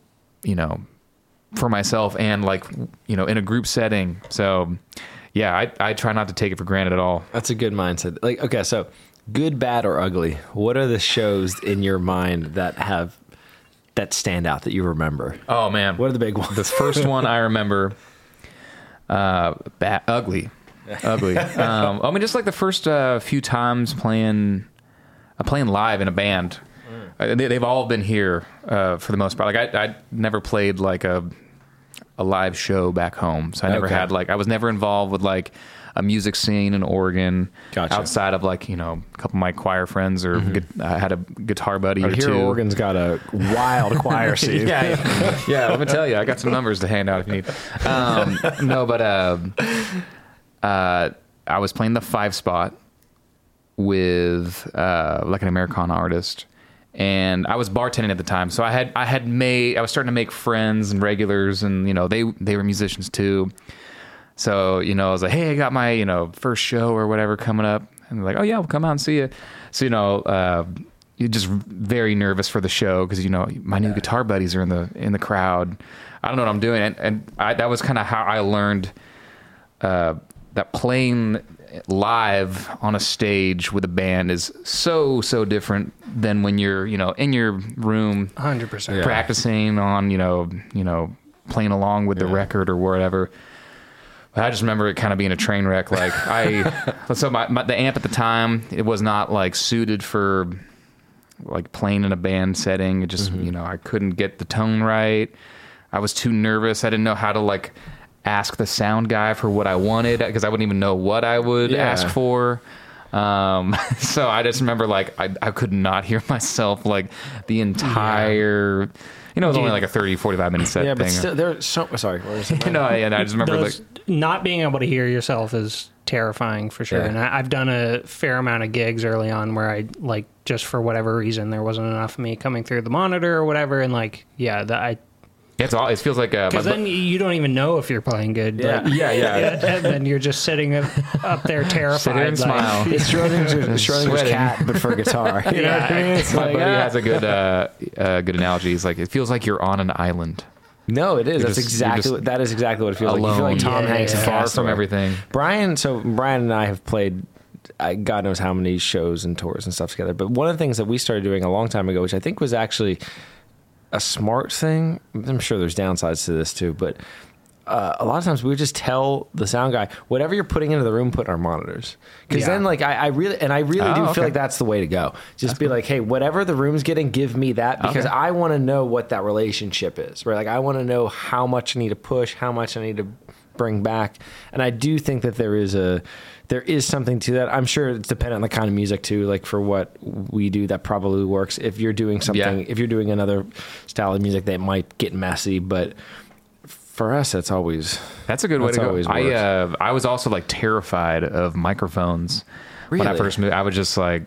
C: myself and like, in a group setting. So yeah, I try not to take it for granted at all.
A: That's a good mindset. Like, okay, so good, bad, or ugly, what are the shows in your mind that stand out that you remember?
C: Oh man.
A: What are the big ones?
C: The first one I remember, ugly. I mean, just like the first few times playing live in a band. They've all been here for the most part. Like I never played like a live show back home, so I never had like I was never involved with like a music scene in Oregon outside of like a couple of my choir friends or I had a guitar buddy or two.
A: Oregon's got a wild choir scene.
C: yeah. Let me tell you, I got some numbers to hand out if you need. I was playing the 5-spot with like an Americana artist. And I was bartending at the time, so I was starting to make friends and regulars, and they were musicians too. So I was like, hey, I got my first show or whatever coming up, and they're like, oh yeah, we'll come out and see you. So you're just very nervous for the show because my new guitar buddies are in the crowd. I don't know what I'm doing, and that was kind of how I learned that playing live on a stage with a band is so different than when you're, in your room
B: 100%
C: practicing on, playing along with the record or whatever. I just remember it kind of being a train wreck. Like so the amp at the time, it was not like suited for like playing in a band setting. It just, I couldn't get the tone right. I was too nervous. I didn't know how to like ask the sound guy for what I wanted because I wouldn't even know what I would ask for. So I just remember like I could not hear myself like the entire. It was only like a 30, 45 minute set thing.
A: Yeah, but still, there's so... Sorry. What was it?
C: I just remember
B: not being able to hear yourself is terrifying for sure. Yeah. And I've done a fair amount of gigs early on where I, like, just for whatever reason, there wasn't enough of me coming through the monitor or whatever. And, like,
C: it feels like
B: because then you don't even know if you're playing good.
C: Yeah, like,
B: and then you're just sitting up there terrified.
C: Sit there and smile.
A: It's Schrodinger's cat, but for guitar. You know what I mean?
C: My buddy has a good analogy. He's like, it feels like you're on an island.
A: No, it is. That is exactly what it feels
C: alone.
A: like. You feel like Tom Hanks and
C: far from everything.
A: Brian and I have played God knows how many shows and tours and stuff together. But one of the things that we started doing a long time ago, which I think was actually a smart thing. I'm sure there's downsides to this too, but a lot of times we would just tell the sound guy, whatever you're putting into the room, put in our monitors. Because then, like, I really do feel like that's the way to go. Just be like, hey, whatever the room's getting, give me that, because I want to know what that relationship is, right? Like, I want to know how much I need to push, how much I need to bring back. And I do think that there is something to that. I'm sure it's dependent on the kind of music too. Like for what we do, that probably works. If you're doing something, if you're doing another style of music, that might get messy. But for us, that's a good way to go.
C: I was also like terrified of microphones when I first moved. I was just like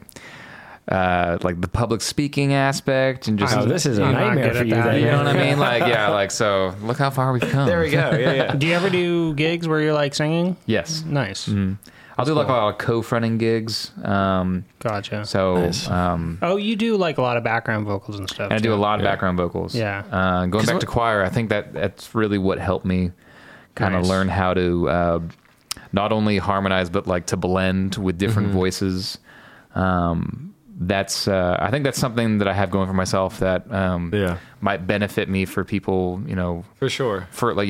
C: the public speaking aspect and just
A: this is a nightmare for you.
C: You know what I mean? Like so look how far we've come.
A: There we go. Yeah.
B: Do you ever do gigs where you're like singing?
C: Yes.
B: Nice.
C: Mm-hmm. I'll do like a lot of co-fronting gigs.
B: Gotcha.
C: So,
B: nice. You do like a lot of background vocals and stuff.
C: And I do a lot of background vocals.
B: Yeah.
C: Going back to choir, I think that's really what helped me kind of learn how to not only harmonize but like to blend with different voices. I think that's something that I have going for myself that might benefit me for people.
A: For sure.
C: For like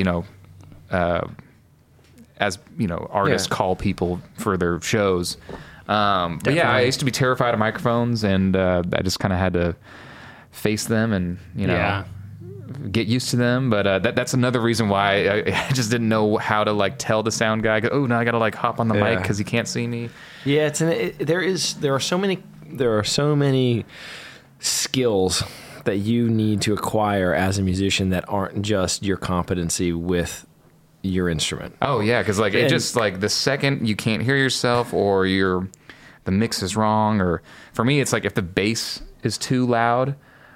C: as artists call people for their shows. But yeah, I used to be terrified of microphones, and I just kind of had to face them and get used to them. But that's another reason why I just didn't know how to like tell the sound guy, now I got to like hop on the mic because he can't see me.
A: Yeah, there are so many skills that you need to acquire as a musician that aren't just your competency with your instrument.
C: Oh yeah, because like it just like the second you can't hear yourself or the mix is wrong, or for me it's like if the bass is too loud,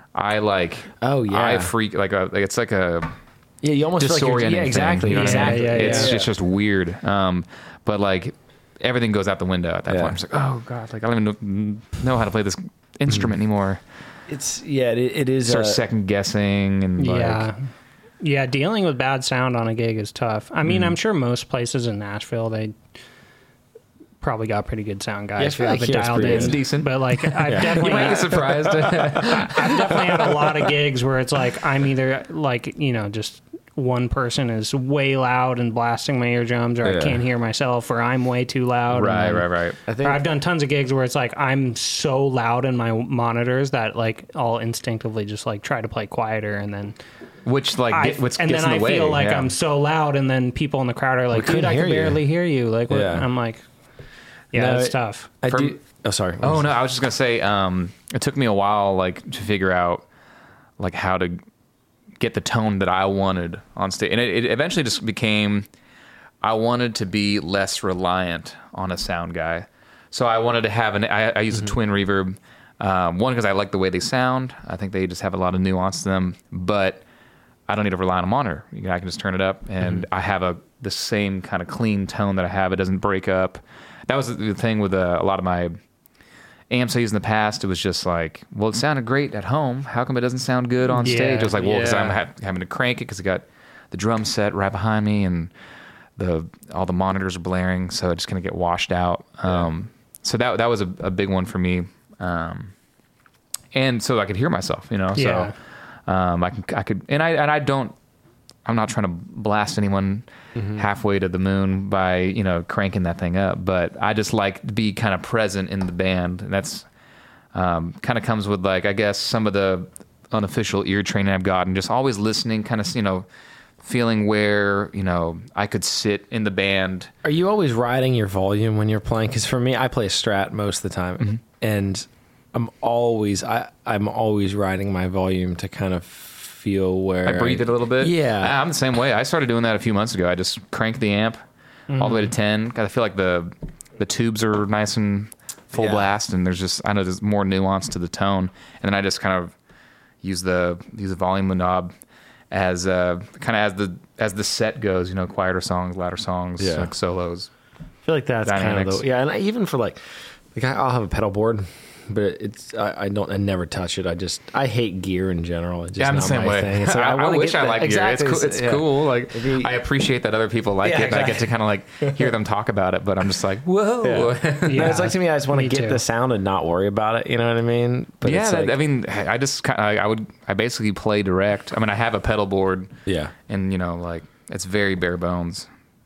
C: I freak it's like a
A: you almost
C: disorienting
A: feel like exactly.
C: It's just weird. But like everything goes out the window at that point. I'm just like, oh god, like I don't even know how to play this instrument anymore.
A: It is
C: start second guessing and
B: Yeah, dealing with bad sound on a gig is tough. I mean, I'm sure most places in Nashville, they probably got pretty good sound guys who have it dialed in.
C: It's decent.
B: But like, I've definitely...
C: You might get surprised.
B: I've definitely had a lot of gigs where it's like, I'm either like, just one person is way loud and blasting my eardrums, or I can't hear myself, or I'm way too loud.
C: Right.
B: I've done tons of gigs where it's like, I'm so loud in my monitors that like I'll instinctively just like try to play quieter, and then...
C: Which like gets in the way.
B: And then I feel like I'm so loud, and then people in the crowd are like, "Dude, I can barely hear you." Like, what? I'm like, it's tough.
A: Oh, sorry.
C: Oh no, I was just gonna say, it took me a while like to figure out like how to get the tone that I wanted on stage, and it eventually just became I wanted to be less reliant on a sound guy, so I wanted to have I use a twin reverb. One, because I like the way they sound. I think they just have a lot of nuance to them, but I don't need to rely on a monitor. I can just turn it up, and I have the same kind of clean tone that I have. It doesn't break up. That was the thing with a lot of my amps I used in the past. It was just like, well, it sounded great at home. How come it doesn't sound good on stage? I was like, well, because I'm having to crank it because I got the drum set right behind me, and all the monitors are blaring, so it's going to get washed out. So that was a big one for me. And so I could hear myself, you know. So I could, and I'm not trying to blast anyone halfway to the moon by, you know, cranking that thing up, but I just like to be kind of present in the band. And that's kind of comes with, like, I guess some of the unofficial ear training I've gotten, just always listening, kind of, you know, feeling where, you know, I could sit in the band.
A: Are you always riding your volume when you're playing? Because for me, I play a Strat most of the time, and I'm always riding my volume to kind of feel where
C: I breathe it a little bit.
A: Yeah,
C: I'm the same way. I started doing that a few months ago. I just cranked the amp all the way to 10. I feel like the tubes are nice and full blast, and there's more nuance to the tone. And then I just kind of use the volume knob as the set goes. You know, quieter songs, louder songs, like solos.
A: I feel like that's
C: dynamics.
A: Kind of and even for like I'll have a pedal board. But I never touch it. I hate gear in general. It's just
C: I'm the same way.
A: Thing. So
C: I wish I liked gear. It's cool. Like,
A: I
C: appreciate that other people like it. Exactly. And I get to kind of like hear them talk about it. But I'm just like, whoa.
A: Yeah. It's like, to me, I just want to get the sound and not worry about it. You know what I mean? But
C: I mean, I just I basically play direct. I mean, I have a pedal board.
A: Yeah.
C: And, you know, like, it's very bare bones.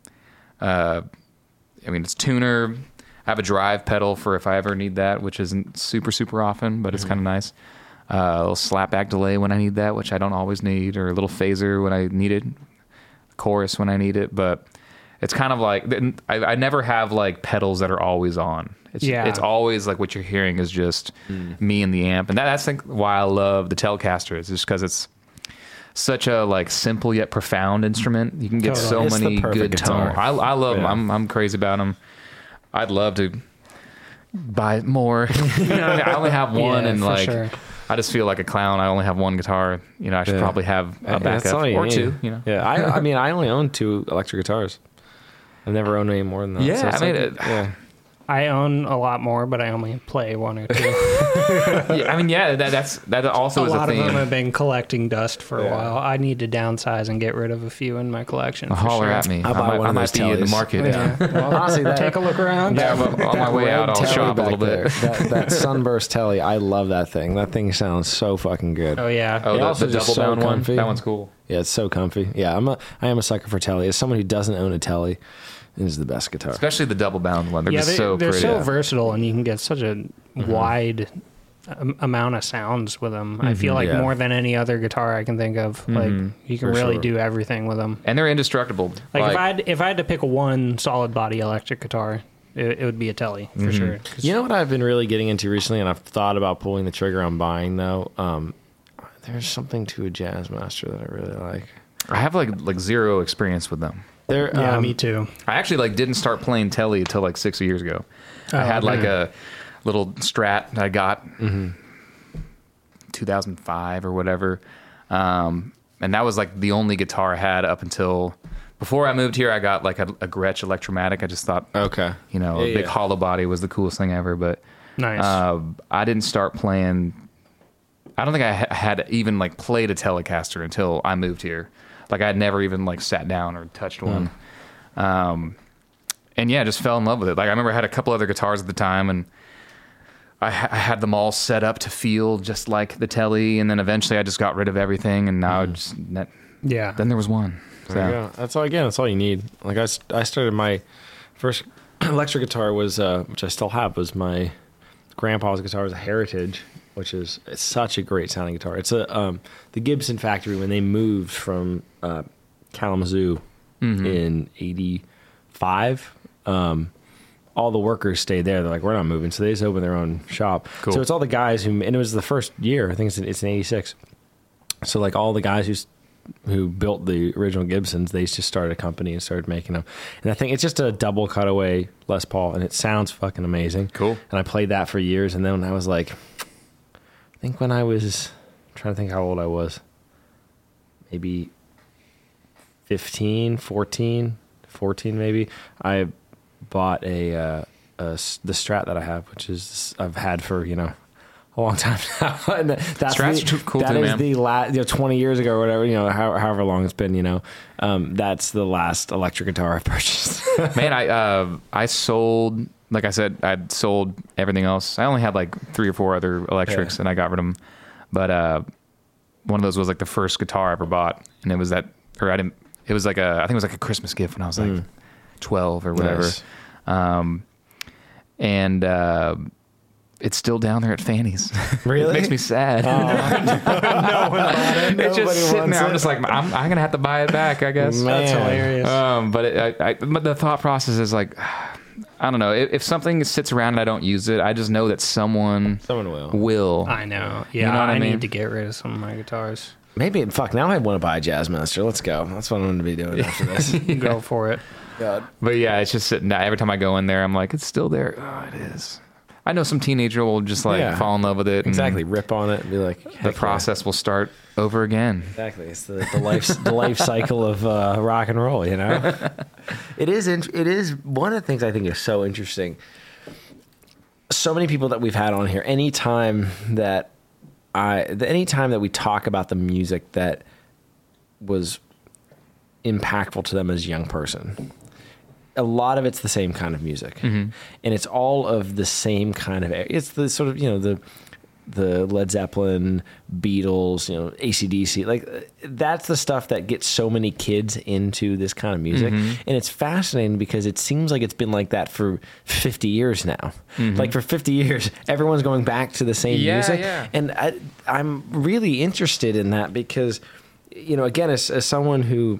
C: I mean, it's tuner. I have a drive pedal for if I ever need that, which isn't super, super often, but it's kind of nice. A little slapback delay when I need that, which I don't always need, or a little phaser when I need it, chorus when I need it. But it's kind of like, I never have like pedals that are always on. It's always like what you're hearing is just me and the amp. And that's why I love the Telecaster, is just because it's such a like simple yet profound instrument. You can get so many good tones. I love them. I'm crazy about them. I'd love to buy more. You know, I only have one, and like, I just feel like a clown. I only have one guitar. You know, I should probably have a backup or two. You know,
A: I mean, I only own 2 electric guitars. I've never owned any more than that.
C: Yeah, so
B: I own a lot more, but I only play 1 or 2.
C: I mean, that also is a theme. A lot of them
B: have been collecting dust for a while. I need to downsize and get rid of a few in my collection.
C: Holler at me. I might be in the market.
B: Yeah. Well, honestly, take a look around.
C: Yeah, on my way out, I'll shop a little bit.
A: That Sunburst Telly, I love that thing. That thing sounds so fucking good.
B: Oh yeah.
C: Oh, the double bound one. That one's cool.
A: Yeah, it's so comfy. Yeah, I am a sucker for Telly. As someone who doesn't own a Telly, it is the best guitar.
C: Especially the double bound one. They're just so pretty.
B: They're so versatile, and you can get such a wide amount of sounds with them. I feel like more than any other guitar I can think of. Like, you can really do everything with them.
C: And they're indestructible.
B: Like if I had to pick one solid body electric guitar, it would be a Telly for sure.
A: You know what I've been really getting into recently, and I've thought about pulling the trigger on buying, though? There's something to a Jazzmaster that I really like.
C: I have like zero experience with them.
B: Me too.
C: I actually didn't start playing Telly until like 6 years ago. I had like a little Strat that I got 2005 or whatever, and that was like the only guitar I had up until before I moved here. I got like a Gretsch Electromatic. I just thought, a big hollow body was the coolest thing ever. But
B: nice.
C: I didn't start playing. I don't think I had even like played a Telecaster until I moved here. Like, I had never even like sat down or touched one. And yeah, just fell in love with it. Like, I remember I had a couple other guitars at the time, and I had them all set up to feel just like the Telly, and then eventually I just got rid of everything, and now then there was one. So.
A: There you go. That's all you need. Like, I started my first electric guitar was, which I still have, was my grandpa's guitar. Was a Heritage, which is such a great sounding guitar. It's the Gibson factory, when they moved from Kalamazoo in '85. All the workers stayed there. They're like, we're not moving, so they just opened their own shop.
C: Cool.
A: So it's all the guys and it was the first year. I think it's in '86. So like all the guys who built the original Gibsons, they just started a company and started making them. And I think it's just a double cutaway Les Paul, and it sounds fucking amazing.
C: Cool. And
A: I played that for years, and then I was like, I think when I was trying to think how old I was, maybe 14 maybe, I bought the Strat that I have, which is I've had for a long time now. And that's
C: cool
A: that
C: too,
A: is
C: man.
A: the last 20 years ago or whatever, however long it's been, that's the last electric guitar I've purchased.
C: Man, I sold, like I said, I'd sold everything else. I only had like 3 or 4 other electrics and I got rid of them. But one of those was like the first guitar I ever bought, and it was I think it was like a Christmas gift when I was like 12 or whatever.
A: Nice.
C: And it's still down there at Fanny's.
A: Really?
C: It makes me sad.
B: No one bought it.
C: It's just sitting there. I'm just like, I'm gonna have to buy it back, I guess.
A: Man.
B: That's hilarious.
C: But the thought process is like, I don't know. If something sits around and I don't use it, I just know that someone will.
B: I know. Yeah,
C: You know what I mean?
B: need to get rid of some of my guitars.
A: Maybe, now I want to buy a Jazzmaster. Let's go. That's what I'm going to be doing after this.
B: Go for it.
A: God.
C: But yeah, it's just sitting there. Every time I go in there, I'm like, it's still there. Oh, it is. I know some teenager will just fall in love with it.
A: Exactly. Rip on it and be like,
C: The process will start over again.
A: Exactly. It's the life cycle of rock and roll, It is one of the things I think is so interesting. So many people that we've had on here, anytime that we talk about the music that was impactful to them as a young person, a lot of it's the same kind of music, and it's all of the same kind of. It's the sort of the Led Zeppelin, Beatles, AC/DC, like that's the stuff that gets so many kids into this kind of music, and it's fascinating because it seems like it's been like that for 50 years now. Like for 50 years, everyone's going back to the same music, and I'm really interested in that because, again, as someone who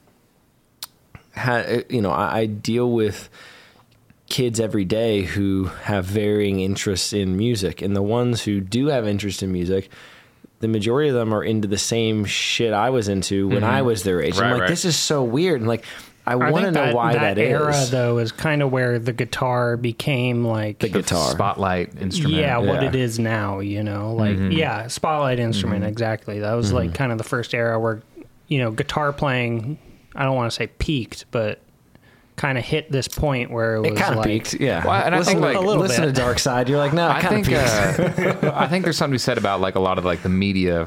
A: I deal with kids every day who have varying interests in music, and the ones who do have interest in music, the majority of them are into the same shit I was into when I was their age. I'm like, this is so weird. And like, I want to know why that is.
B: That era, though, is kind of where the guitar became like
A: the guitar
C: spotlight instrument.
B: Yeah, what it is now, like spotlight instrument. Exactly. That was like kind of the first era where guitar playing, I don't want to say peaked, but kind of hit this point where it kind of
A: peaked. Yeah.
C: Well, and I think like
A: listen to Dark Side, you're like, no, I think
C: I think there's something to be said about like a lot of like the media,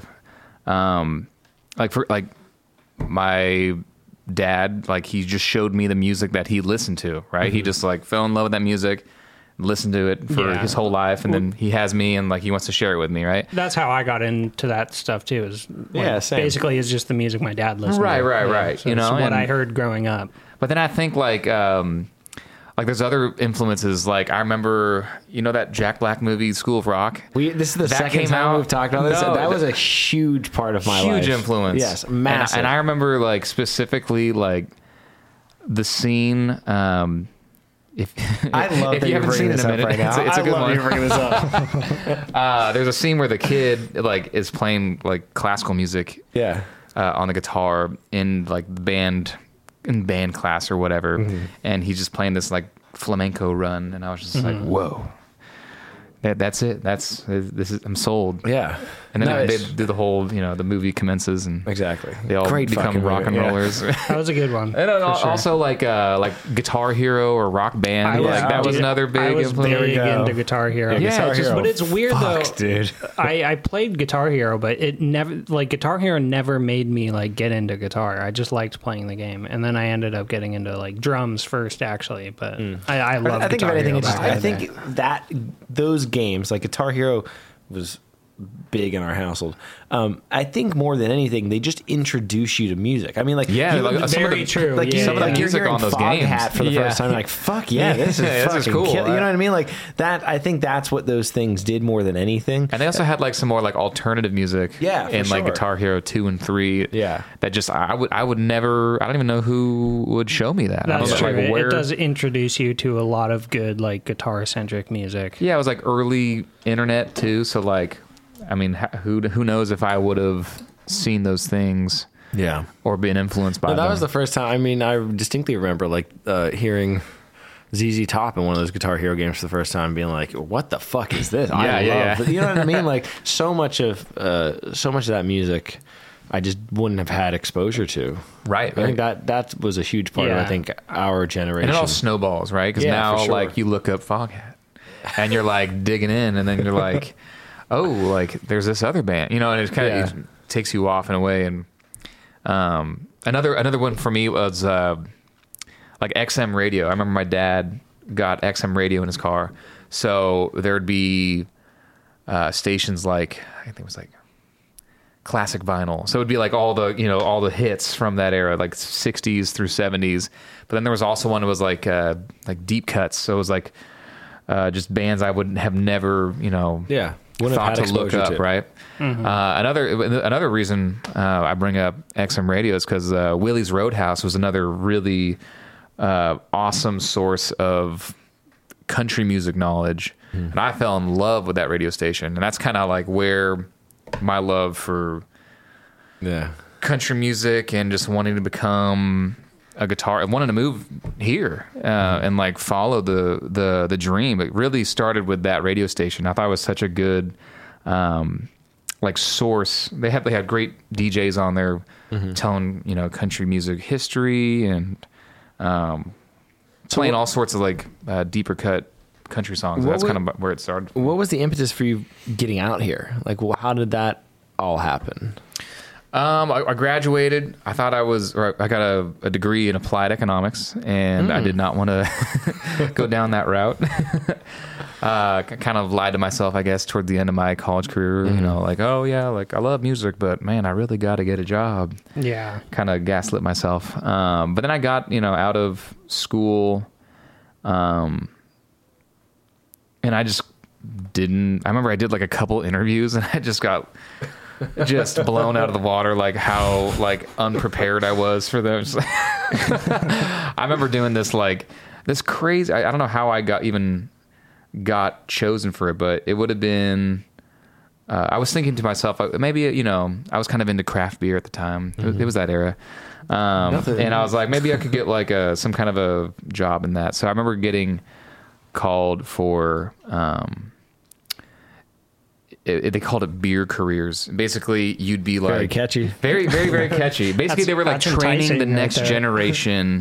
C: like for like my dad, like he just showed me the music that he listened to, right? He just like fell in love with that music, listened to it for his whole life, and then he has me and like he wants to share it with me, right?
B: That's how I got into that stuff too, is
A: same.
B: Basically it's just the music my dad listened to.
C: Right.
B: So it's what I heard growing up.
C: But then I think like there's other influences. Like I remember, that Jack Black movie, School of Rock.
A: This is the second time we've talked about this. No, that was a huge part of my life.
C: Huge influence.
A: Yes, massive.
C: And I remember like specifically like the scene.
A: I love
C: if
A: that
C: you haven't seen it in a minute,
A: right now.
C: it's a good one.
A: You bringing this up.
C: There's a scene where the kid like is playing like classical music.
A: Yeah.
C: On the guitar in like band class or whatever, and he's just playing this like flamenco run, and I was just like, whoa, that's it. I'm sold.
A: Yeah.
C: And then they do the whole, the movie commences and
A: exactly
C: they all become rock and rollers.
B: That was a good one.
C: And also like Guitar Hero or Rock Band. That was another big influence.
B: I was very into Guitar Hero.
A: Hero.
B: But it's weird though.
A: Dude.
B: I played Guitar Hero, but it never Guitar Hero never made me like get into guitar. I just liked playing the game, and then I ended up getting into like drums first, actually. But I love Guitar Hero.
A: I think that those games like Guitar Hero was big in our household. I think more than anything, they just introduce you to music. I mean, like,
B: very true.
A: Like,
C: some of the
A: music
C: on those games
A: Hat for the first time, like, fuck yeah, this is fucking
C: cool.
A: You know what I mean? Like that. I think that's what those things did more than anything.
C: And they also had like some more like alternative music.
A: In
C: like Guitar Hero 2 and 3.
A: Yeah,
C: that just I would never. I don't even know who would show me that.
B: That's true. Like, it does introduce you to a lot of good like guitar centric music.
C: Yeah, it was like early internet too. So like, I mean, who knows if I would have seen those things, or been influenced by them.
A: That was the first time. I mean, I distinctly remember like hearing ZZ Top in one of those Guitar Hero games for the first time, being like, "What the fuck is this?"
C: Yeah.
A: You know what I mean? Like so much of that music, I just wouldn't have had exposure to.
C: Right.
A: I think that was a huge part of our generation.
C: And it all snowballs, right? Because now like you look up Foghat, and you're like digging in, and then you're like, oh, like there's this other band, you know, and it kind of takes you off in a way. And another one for me was like XM radio. I remember my dad got XM radio in his car, so there'd be stations like, I think it was like classic vinyl. So it'd be like all the hits from that era, like 60s through 70s. But then there was also one that was like deep cuts. So it was like just bands I would have never, thought to look up, right? Mm-hmm. Another reason I bring up XM radio is because Willie's Roadhouse was another really awesome source of country music knowledge. Mm. And I fell in love with that radio station. And that's kind of like where my love for country music and just wanting to become a guitar and wanting to move here and like follow the dream. It really started with that radio station. I thought it was such a good like source. They had great DJs on there telling country music history and playing all sorts of like deeper cut country songs. That's kind of where it started.
A: What was the impetus for you getting out here? Like, how did that all happen?
C: I graduated. I thought I got a degree in applied economics, and I did not want to go down that route. Kind of lied to myself, I guess, toward the end of my college career. Like, oh yeah, like I love music, but man, I really got to get a job.
B: Yeah.
C: Kind of gaslit myself. But then I got, out of school, and I just didn't. I remember I did like a couple interviews, and I just got blown out of the water, like how like unprepared I was for those. I remember doing this crazy. I don't know how I got chosen for it, but it would have been. I was thinking to myself, maybe I was kind of into craft beer at the time. It was that era, and I was like, maybe I could get like some kind of a job in that. So I remember getting called for. They called it beer careers. Basically, you'd be like
A: very catchy,
C: very, very, very catchy. Basically, they were like training the next generation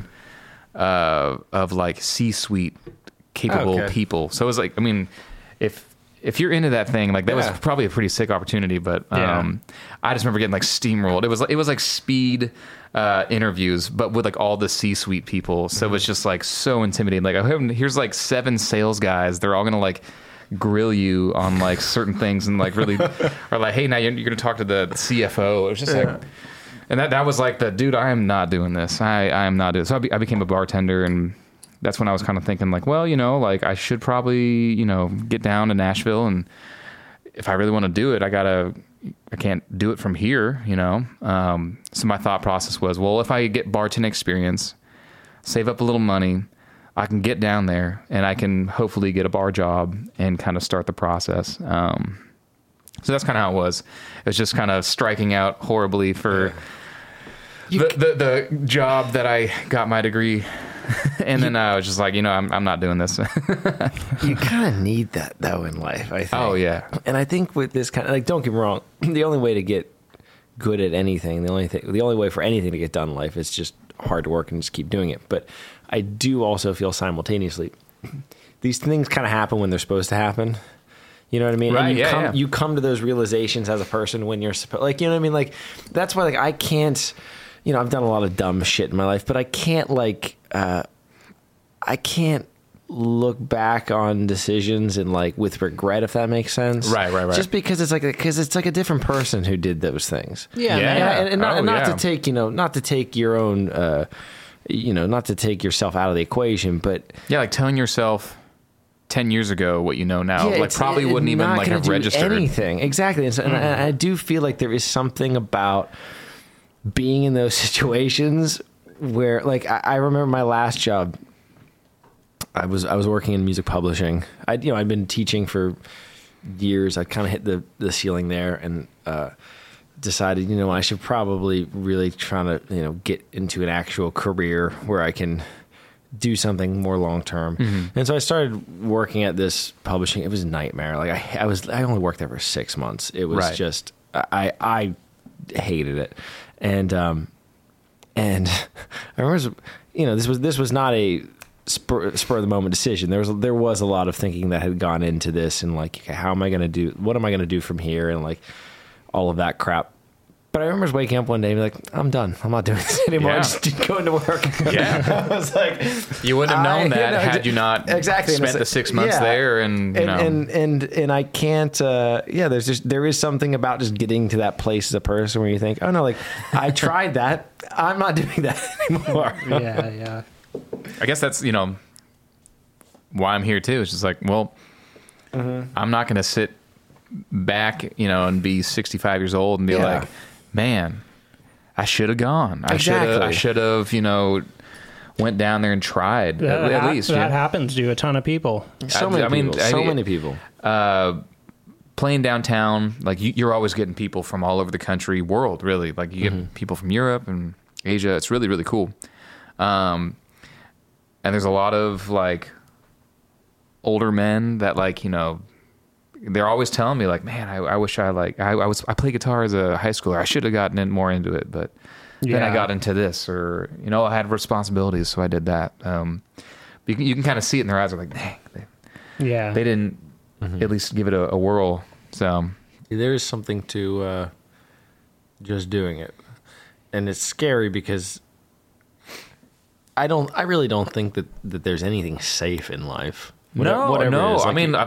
C: of like C-suite capable people. So it was like, I mean, if you're into that thing, like that was probably a pretty sick opportunity. But I just remember getting like steamrolled. It was like speed interviews, but with like all the C-suite people. So it was just like so intimidating. Like, here's like 7 sales guys. They're all gonna like grill you on like certain things and like really or like, hey, now you're gonna talk to the CFO. It was just like, and that was like the dude, I am not doing this. I am not doing this. So I became a bartender, and that's when I was kind of thinking like, well, like I should probably get down to Nashville, and if I really want to do it, I can't do it from here, so my thought process was, well, if I get bartending experience, save up a little money, I can get down there and I can hopefully get a bar job and kind of start the process. So that's kind of how it was. It was just kind of striking out horribly for the job that I got my degree. And then I was just like, I'm not doing this.
A: You kind of need that though in life, I think.
C: Oh yeah.
A: And I think with this kind of, like, don't get me wrong, the only way to get good at anything, the only way for anything to get done in life is just hard work and just keep doing it. But I do also feel simultaneously these things kind of happen when they're supposed to happen. You know what I mean?
C: Right,
A: and you come to those realizations as a person when you're supposed, like, you know what I mean? Like, that's why, like, I can't, I've done a lot of dumb shit in my life, but I can't, like, I can't look back on decisions and like with regret, if that makes sense.
C: Right.
A: Just because it's like a different person who did those things.
B: Yeah.
A: And not to take, not to take your own, not to take yourself out of the equation, but
C: yeah, like telling yourself 10 years ago what you know now, like probably wouldn't even like have registered
A: anything. Exactly. And I do feel like there is something about being in those situations where, like, I remember my last job. I was working in music publishing. I'd been teaching for years. I kind of hit the ceiling there, and decided, I should probably really try to, get into an actual career where I can do something more long term. Mm-hmm. And so I started working at this publishing. It was a nightmare. Like I only worked there for 6 months. It was just I hated it. And I remember, this was not a spur of the moment decision. There was a lot of thinking that had gone into this, and like, okay, how am I going to do? What am I going to do from here? And like all of that crap. But I remember waking up one day and be like, I'm done. I'm not doing this anymore. I'm just going to work.
C: Yeah.
A: I was like,
C: you wouldn't have known that had you not spent the 6 months there. And
A: I can't, there is something about just getting to that place as a person where you think, oh no, like I tried that. I'm not doing that anymore.
B: Yeah.
C: I guess that's, why I'm here too. It's just like, well, I'm not going to sit back, and be 65 years old and be like, man, I should have gone. I should have, went down there and tried at least.
B: That happens to a ton of people.
A: So many people.
C: Playing downtown, like you're always getting people from all over the country, world, really. Like you get people from Europe and Asia. It's really, really cool. And there's a lot of like older men that like, they're always telling me like, man, I wish I played guitar as a high schooler. I should have gotten more into it, but then I got into this, or I had responsibilities, so I did that. You can kind of see it in their eyes. They're like, dang, they didn't at least give it a whirl. So
A: there is something to just doing it, and it's scary because I really don't think that there's anything safe in life. Whatever
C: no.
A: Like,
C: I mean.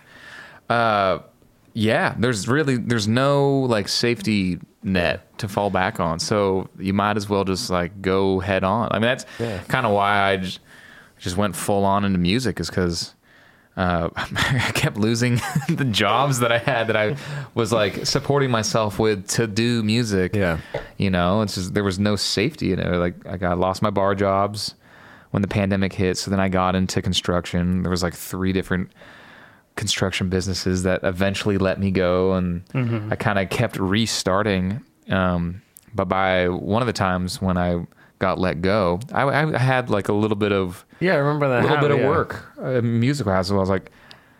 C: There's no like safety net to fall back on, so you might as well just like go head on. I mean, that's kind of why I just went full on into music, is because I kept losing the jobs that I had that I was like supporting myself with to do music. It's just there was no safety in it. Like I lost my bar jobs when the pandemic hit, so then I got into construction. There was like 3 different construction businesses that eventually let me go, and I kind of kept restarting. But by one of the times when I got let go, I had like a little bit of
A: I remember that
C: a little bit of work, music wise. So I was like,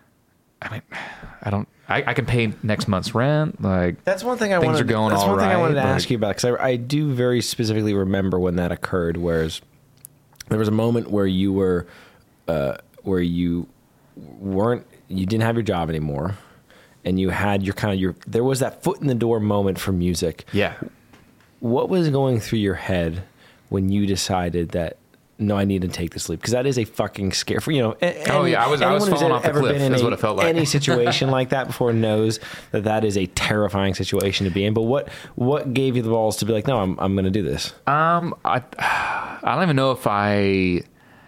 C: I can pay next month's rent. Like
A: that's one thing I
C: wanted
A: to ask you about, because I do very specifically remember when that occurred. Whereas there was a moment where you were where you didn't have your job anymore, and you had there was that foot in the door moment for music.
C: Yeah.
A: What was going through your head when you decided that, no, I need to take this leap? Because that is a fucking scare for,
C: I was falling off the cliff, is what it felt like.
A: Any situation like that before knows that is a terrifying situation to be in. But what gave you the balls to be like, no, I'm going to do this?
C: I don't even know if I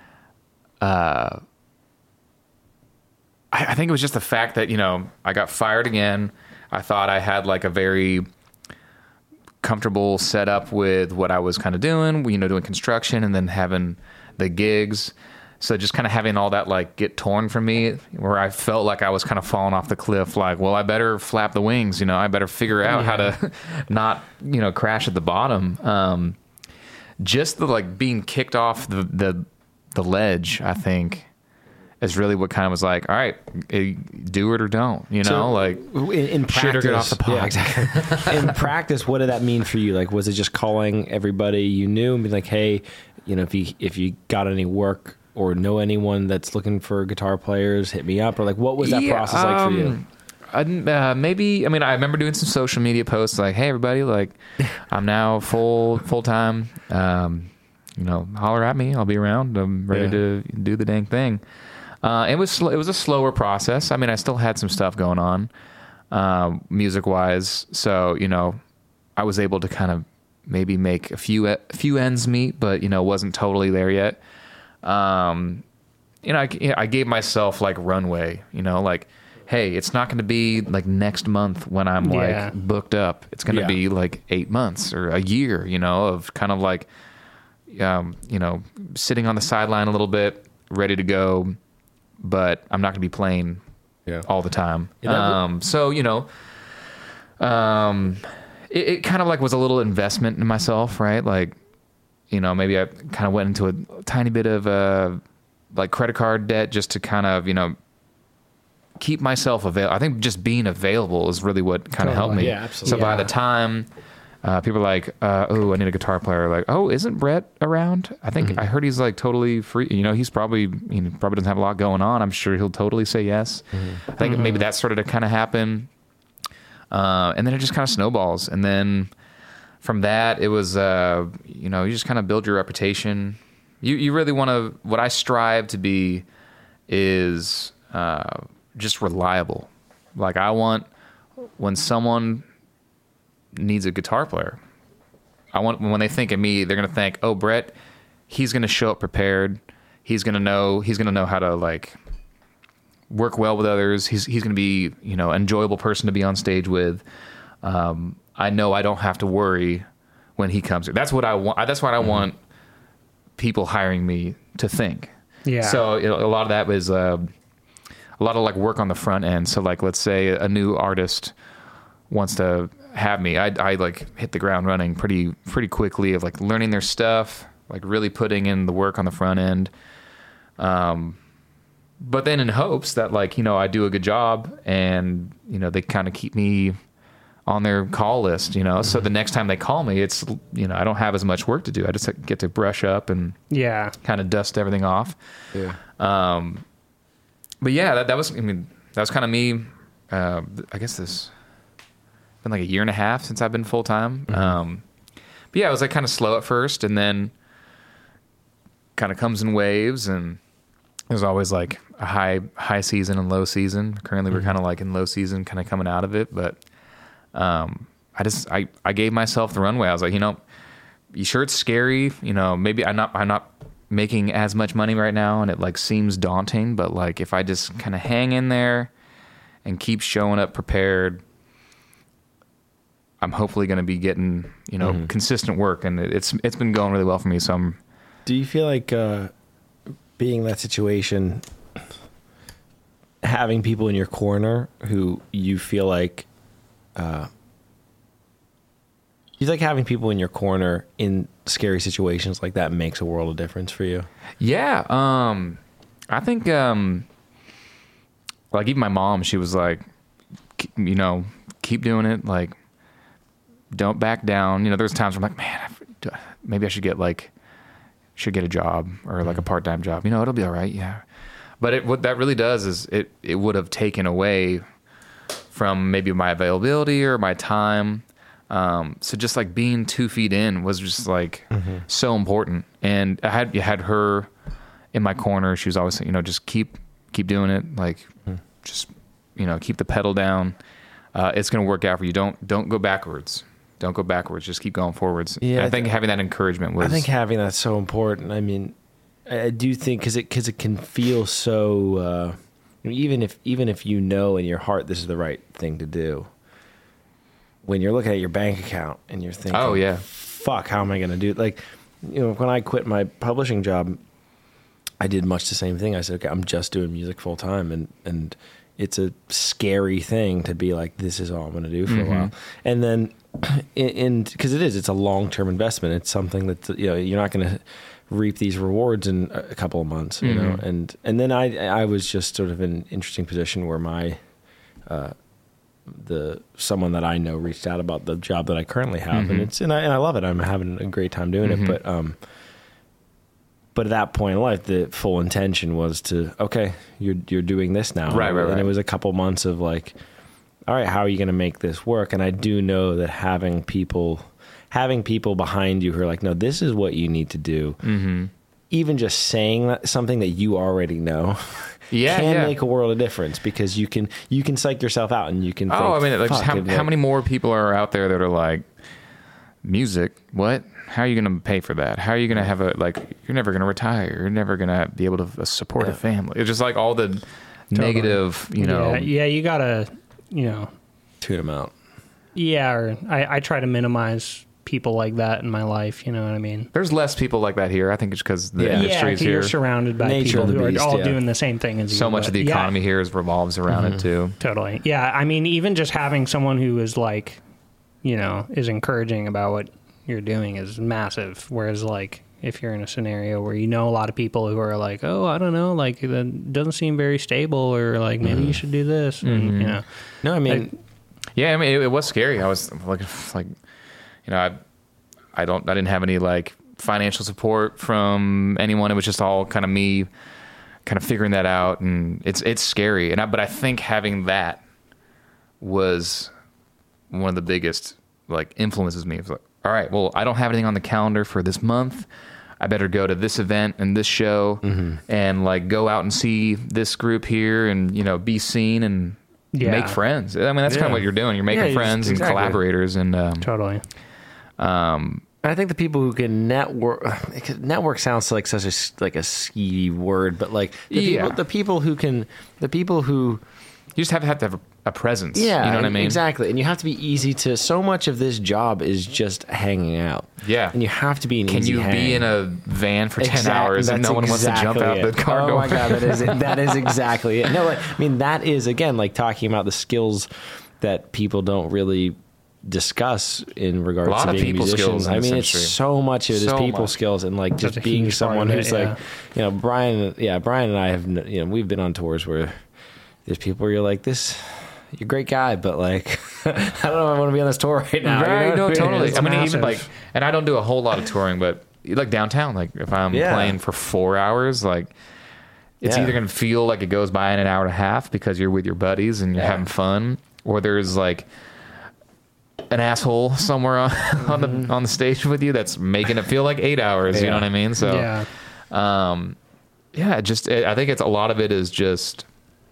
C: think it was just the fact that, I got fired again. I thought I had like a very comfortable setup with what I was kind of doing, doing construction and then having the gigs. So just kind of having all that like get torn from me, where I felt like I was kind of falling off the cliff. Like, well, I better flap the wings, I better figure out how to not, crash at the bottom. Just the like being kicked off the ledge, I think, is really what kind of was like, all right, do it or don't,
A: so
C: like
A: in practice,
C: shit or get off the pot.
A: Yeah, exactly. In practice, what did that mean for you? Like, was it just calling everybody you knew and be like, hey, if you got any work or know anyone that's looking for guitar players, hit me up? Or like, what was that process like for you?
C: Maybe, I remember doing some social media posts like, hey everybody, like I'm now full time, holler at me, I'll be around, I'm ready to do the dang thing. It was a slower process. I still had some stuff going on, music wise. So, I was able to kind of maybe make a few ends meet, but, wasn't totally there yet. I gave myself like runway, like, hey, it's not going to be like next month when I'm like booked up. It's going to be like 8 months or a year, of kind of like, sitting on the sideline a little bit, ready to go. But I'm not going to be playing all the time. So, it kind of like was a little investment in myself, right? Like, maybe I kind of went into a tiny bit of like credit card debt just to kind of, keep myself available. I think just being available is really what kind of helped me.
A: Yeah, absolutely.
C: So by the time people are like, oh, I need a guitar player. Like, oh, isn't Brett around? I think I heard he's like totally free. You know, he probably doesn't have a lot going on. I'm sure he'll totally say yes. I think maybe that started to kind of happen. And then it just kind of snowballs. And then from that, it was, you just kind of build your reputation. You really want to, what I strive to be is just reliable. Like I want, when someone needs a guitar player, I want, when they think of me, they're going to think, oh, Brett, he's going to show up prepared. He's going to know how to like work well with others. He's going to be, an enjoyable person to be on stage with. I know I don't have to worry when he comes. That's what I want. That's what I want people hiring me to think.
B: Yeah.
C: So a lot of that was a lot of like work on the front end. So like, let's say a new artist wants to have me, I like hit the ground running pretty quickly of like learning their stuff, like really putting in the work on the front end. But then in hopes that like, I do a good job and, they kind of keep me on their call list, so the next time they call me, it's, I don't have as much work to do. I just get to brush up and kind of dust everything off.
A: Yeah.
C: But yeah, that was kind of me. I guess this been like a year and a half since I've been full time. But yeah, it was like kind of slow at first and then kind of comes in waves, and there's always like a high season and low season. Currently we're kind of like in low season, kind of coming out of it. But, I gave myself the runway. I was like, you sure it's scary? Maybe I'm not making as much money right now and it like seems daunting, but like if I just kind of hang in there and keep showing up prepared, I'm hopefully going to be getting, consistent work, and it's been going really well for me. So
A: do you feel like, being in that situation, having people in your corner who you feel like, having people in your corner in scary situations like that makes a world of difference for you?
C: Yeah. I think, like even my mom, she was like, keep doing it. Like, don't back down. There's times where I'm like, man, maybe I should get a job or like a part-time job. It'll be all right. Yeah. But what that really does is it would have taken away from maybe my availability or my time. So just like being 2 feet in was just like so important. And you had her in my corner. She was always saying, just keep doing it. Like just, keep the pedal down. It's going to work out for you. Don't go backwards. Don't go backwards. Just keep going forwards. Yeah, I think having that encouragement was.
A: I think having that's so important. I mean, I do think because it can feel so. Even if in your heart this is the right thing to do, when you're looking at your bank account and you're thinking, "Oh yeah, fuck, how am I going to do it?" Like, when I quit my publishing job, I did much the same thing. I said, "Okay, I'm just doing music full time," and it's a scary thing to be like, "This is all I'm going to do for a while," and then. Because it's a long-term investment. It's something that you're not going to reap these rewards in a couple of months, and then I was just sort of in an interesting position where my someone that I know reached out about the job that I currently have, and I love it. I'm having a great time doing it, but at that point in life, the full intention was to, okay, you're doing this now,
C: right.
A: And it was a couple months of like, all right, how are you going to make this work? And I do know that having people behind you who are like, no, this is what you need to do. Even just saying something that you already know can make a world of difference, because you can psych yourself out and you can think,
C: how many more people are out there that are like, music, what? How are you going to pay for that? How are you going to have you're never going to retire. You're never going to be able to support a family. It's just like all the negative,
B: Yeah, you got to...
A: tune them out.
B: Yeah, or I try to minimize people like that in my life. You know what I mean?
C: There's less people like that here. I think it's because the industry is here.
B: You're surrounded by people who are all doing the same thing as you.
C: So much of the economy here revolves around it too.
B: Totally. Yeah, I mean, even just having someone who is like, is encouraging about what you're doing is massive. Whereas like, if you're in a scenario where a lot of people who are like, oh, I don't know, like that doesn't seem very stable, or like maybe you should do this, and
A: No, I mean,
C: it was scary. I was like, I didn't have any like financial support from anyone. It was just all kind of me kind of figuring that out, and it's scary. But I think having that was one of the biggest like influences me. It was like, all right, well, I don't have anything on the calendar for this month. I better go to this event and this show and like go out and see this group here and, be seen and make friends. I mean, that's kind of what you're doing. You're making friends and collaborators and,
B: totally.
A: I think the people who can network sounds like such a skeevy word, but like the people who
C: you just have to have a presence.
A: Yeah,
C: you know what I mean?
A: Exactly. And you have to be easy to. So much of this job is just hanging out.
C: Yeah,
A: and you have to be an
C: Can
A: easy
C: you
A: hang.
C: be in a van for 10 hours and no one wants to jump out the car door?
A: Oh my god, that is exactly it. No, I mean that is again like talking about the skills that people don't really discuss in regards to being musicians. I mean, it's so much of it is people skills and like just being someone who's like, Brian and I have, we've been on tours where there's people where you're like, you're a great guy, but like, I don't know if I want to be on this tour right now.
C: Right, no, totally. I mean, even like, and I don't do a whole lot of touring, but like downtown, like if I'm playing for 4 hours, like it's either going to feel like it goes by in an hour and a half because you're with your buddies and you're having fun, or there's like an asshole somewhere on the stage with you that's making it feel like 8 hours. You know what I mean? So, I think it's a lot of it is just,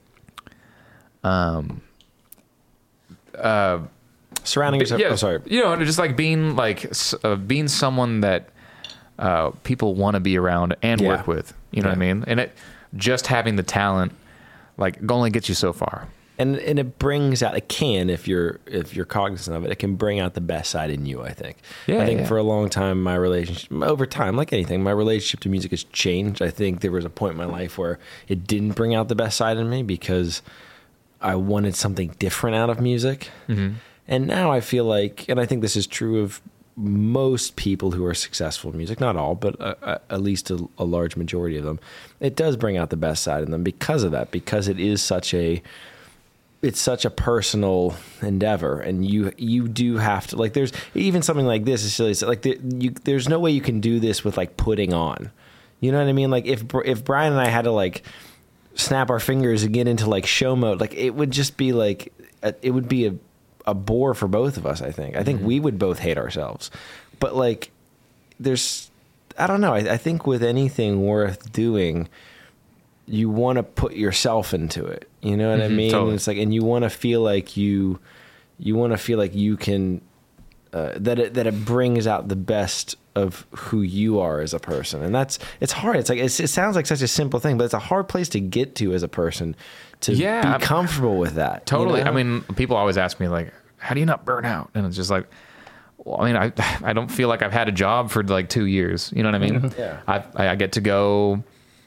A: surrounding yourself.
C: Yeah, just like being someone that people want to be around and work with. You know what I mean? And just having the talent like only gets you so far.
A: And it brings out, it can, if you're cognizant of it, it can bring out the best side in you, I think. I think for a long time, my relationship, over time, like anything, my relationship to music has changed. I think there was a point in my life where it didn't bring out the best side in me because I wanted something different out of music. Mm-hmm. And now I feel like, and I think this is true of most people who are successful in music, not all, but at least a large majority of them, it does bring out the best side in them because of that, because it is it's such a personal endeavor, and you do have to, like, there's even something like this is silly. Like there's no way you can do this with like putting on, you know what I mean? Like if Brian and I had to like snap our fingers and get into like show mode, like it would just be like, it would be a bore for both of us. I think we would both hate ourselves, but like I don't know. I think with anything worth doing, you want to put yourself into it. You know what I mean? Totally. It's like, and you want to feel like you can, that it brings out the best of who you are as a person. And it's hard. It's like, it sounds like such a simple thing, but it's a hard place to get to as a person to be comfortable with that.
C: Totally.
A: You know?
C: I mean, people always ask me like, how do you not burn out? And it's just like, well, I mean, I don't feel like I've had a job for like 2 years. You know what I mean?
A: Yeah.
C: I get to go,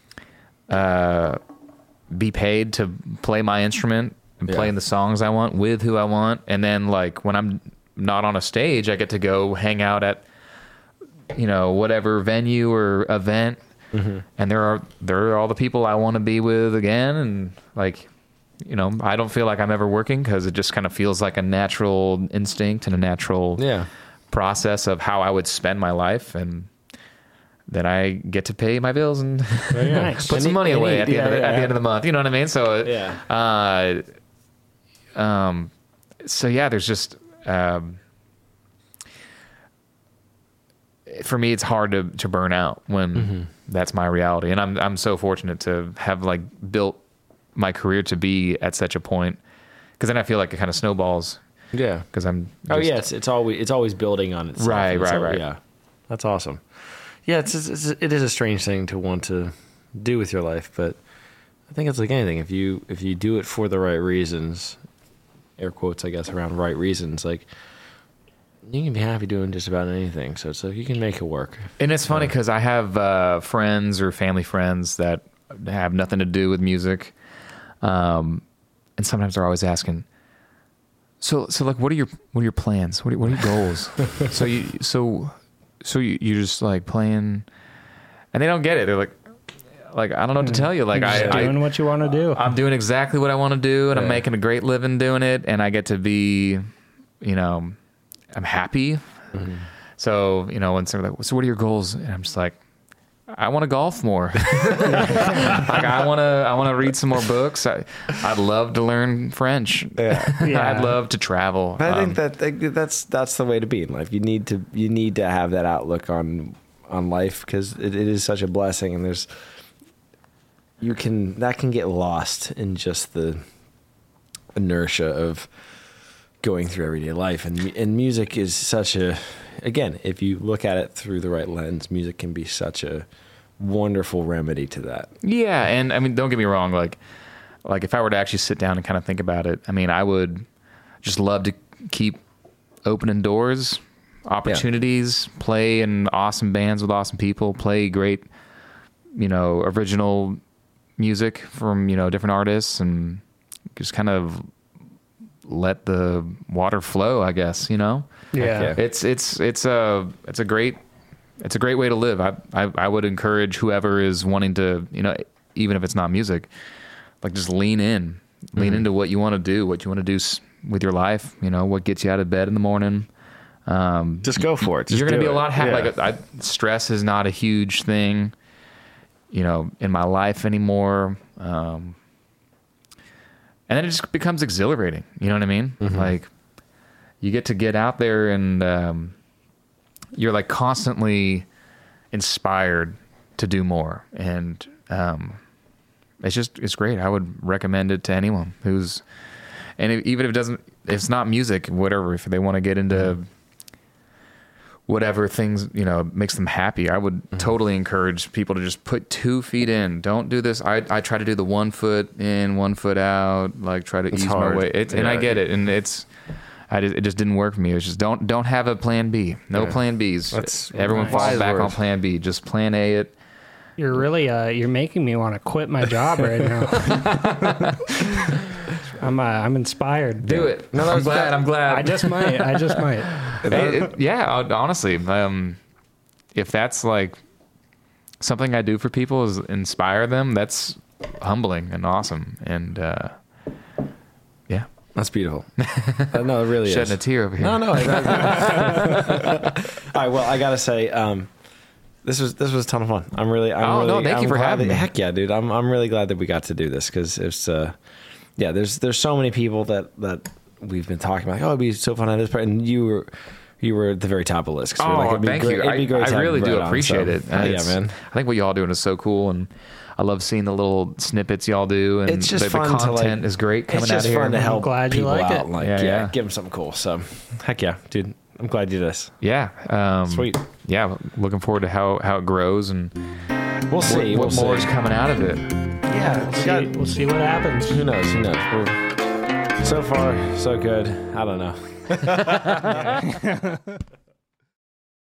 C: be paid to play my instrument and playing the songs I want with who I want. And then like when I'm not on a stage, I get to go hang out at, whatever venue or event. Mm-hmm. And there are all the people I want to be with again. And like, I don't feel like I'm ever working because it just kind of feels like a natural instinct and a natural process of how I would spend my life. And then I get to pay my bills and put some money away at the end of the month. You know what I mean? So, there's just, for me, it's hard to burn out when that's my reality. And I'm so fortunate to have like built my career to be at such a point, because then I feel like it kind of snowballs.
A: Yeah.
C: Because I'm.
A: It's always building on itself.
C: Right.
A: Yeah. That's awesome. Yeah, it is a strange thing to want to do with your life, but I think it's like anything. If you do it for the right reasons, air quotes, I guess, around right reasons, like you can be happy doing just about anything. So it's like you can make it work.
C: And it's funny because I have friends or family friends that have nothing to do with music, and sometimes they're always asking, So like, what are your plans? What are your goals? So you're just like playing, and they don't get it. They're like I don't know what to tell you. Like
B: I'm doing what you want to do.
C: I'm doing exactly what I want to do, and I'm making a great living doing it, and I get to be, I'm happy Mm-hmm. So, you know, when someone's like, so what are your goals? And I'm just like, I want to golf more. Like I want to read some more books. I'd love to learn French. Yeah. I'd love to travel.
A: But I think that's the way to be in life. You need to have that outlook on life, because it is such a blessing, and that can get lost in just the inertia of going through everyday life, and music is such a, again, if you look at it through the right lens, music can be such a wonderful remedy to that.
C: Yeah, and I mean, don't get me wrong, like if I were to actually sit down and kind of think about it, I mean, I would just love to keep opening doors, opportunities, play in awesome bands with awesome people, play great, you know, original music from, you know, different artists, and just kind of let the water flow, I guess, you know?
B: Yeah.
C: It's a great way to live. I would encourage whoever is wanting to, you know, even if it's not music, like just lean into what you want to do, what you want to do with your life, you know, what gets you out of bed in the morning.
A: Just go for it.
C: You're going to be a lot happier. Like stress is not a huge thing, you know, in my life anymore. And then it just becomes exhilarating. You know what I mean? Mm-hmm. Like you get out there, and you're like constantly inspired to do more. And it's great. I would recommend it to anyone even if it's not music, whatever, if they want to get into whatever things, you know, makes them happy, I would totally encourage people to just put 2 feet in. Don't do this. I try to do the 1 foot in, 1 foot out, like try to ease my way. And I get it. And it just didn't work for me. It was just don't have a plan B. No plan Bs. Everyone falls back on plan B. Just plan A it.
B: You're really you're making me want to quit my job right now. I'm inspired.
C: Do it. No, I'm glad.
B: I just might.
C: Honestly, if that's like something I do for people is inspire them, that's humbling and awesome. And yeah,
A: that's beautiful. No, it really is.
C: Shedding a tear over here.
A: No. All right. Well, I gotta say, this was a ton of fun.
C: Thank you for having me.
A: Heck yeah, dude. I'm really glad that we got to do this, because it's there's so many people that we've been talking about. Like, it'd be so fun at this part, and you were at the very top of the list.
C: Thank you. I really do appreciate it.
A: Yeah, man.
C: I think what y'all doing is so cool, and I love seeing the little snippets y'all do, and
A: it's just
C: the content is great coming out of here.
A: It's just fun to help
B: glad
A: people
B: you like
A: out.
B: It.
A: Give them something cool. So, heck yeah, dude. I'm glad you did this.
C: Yeah.
A: Sweet.
C: Yeah. Looking forward to how it grows, and
A: we'll see
C: what more is coming out of it.
B: Yeah. We'll see what happens.
A: Who knows? So far, so good. I don't know.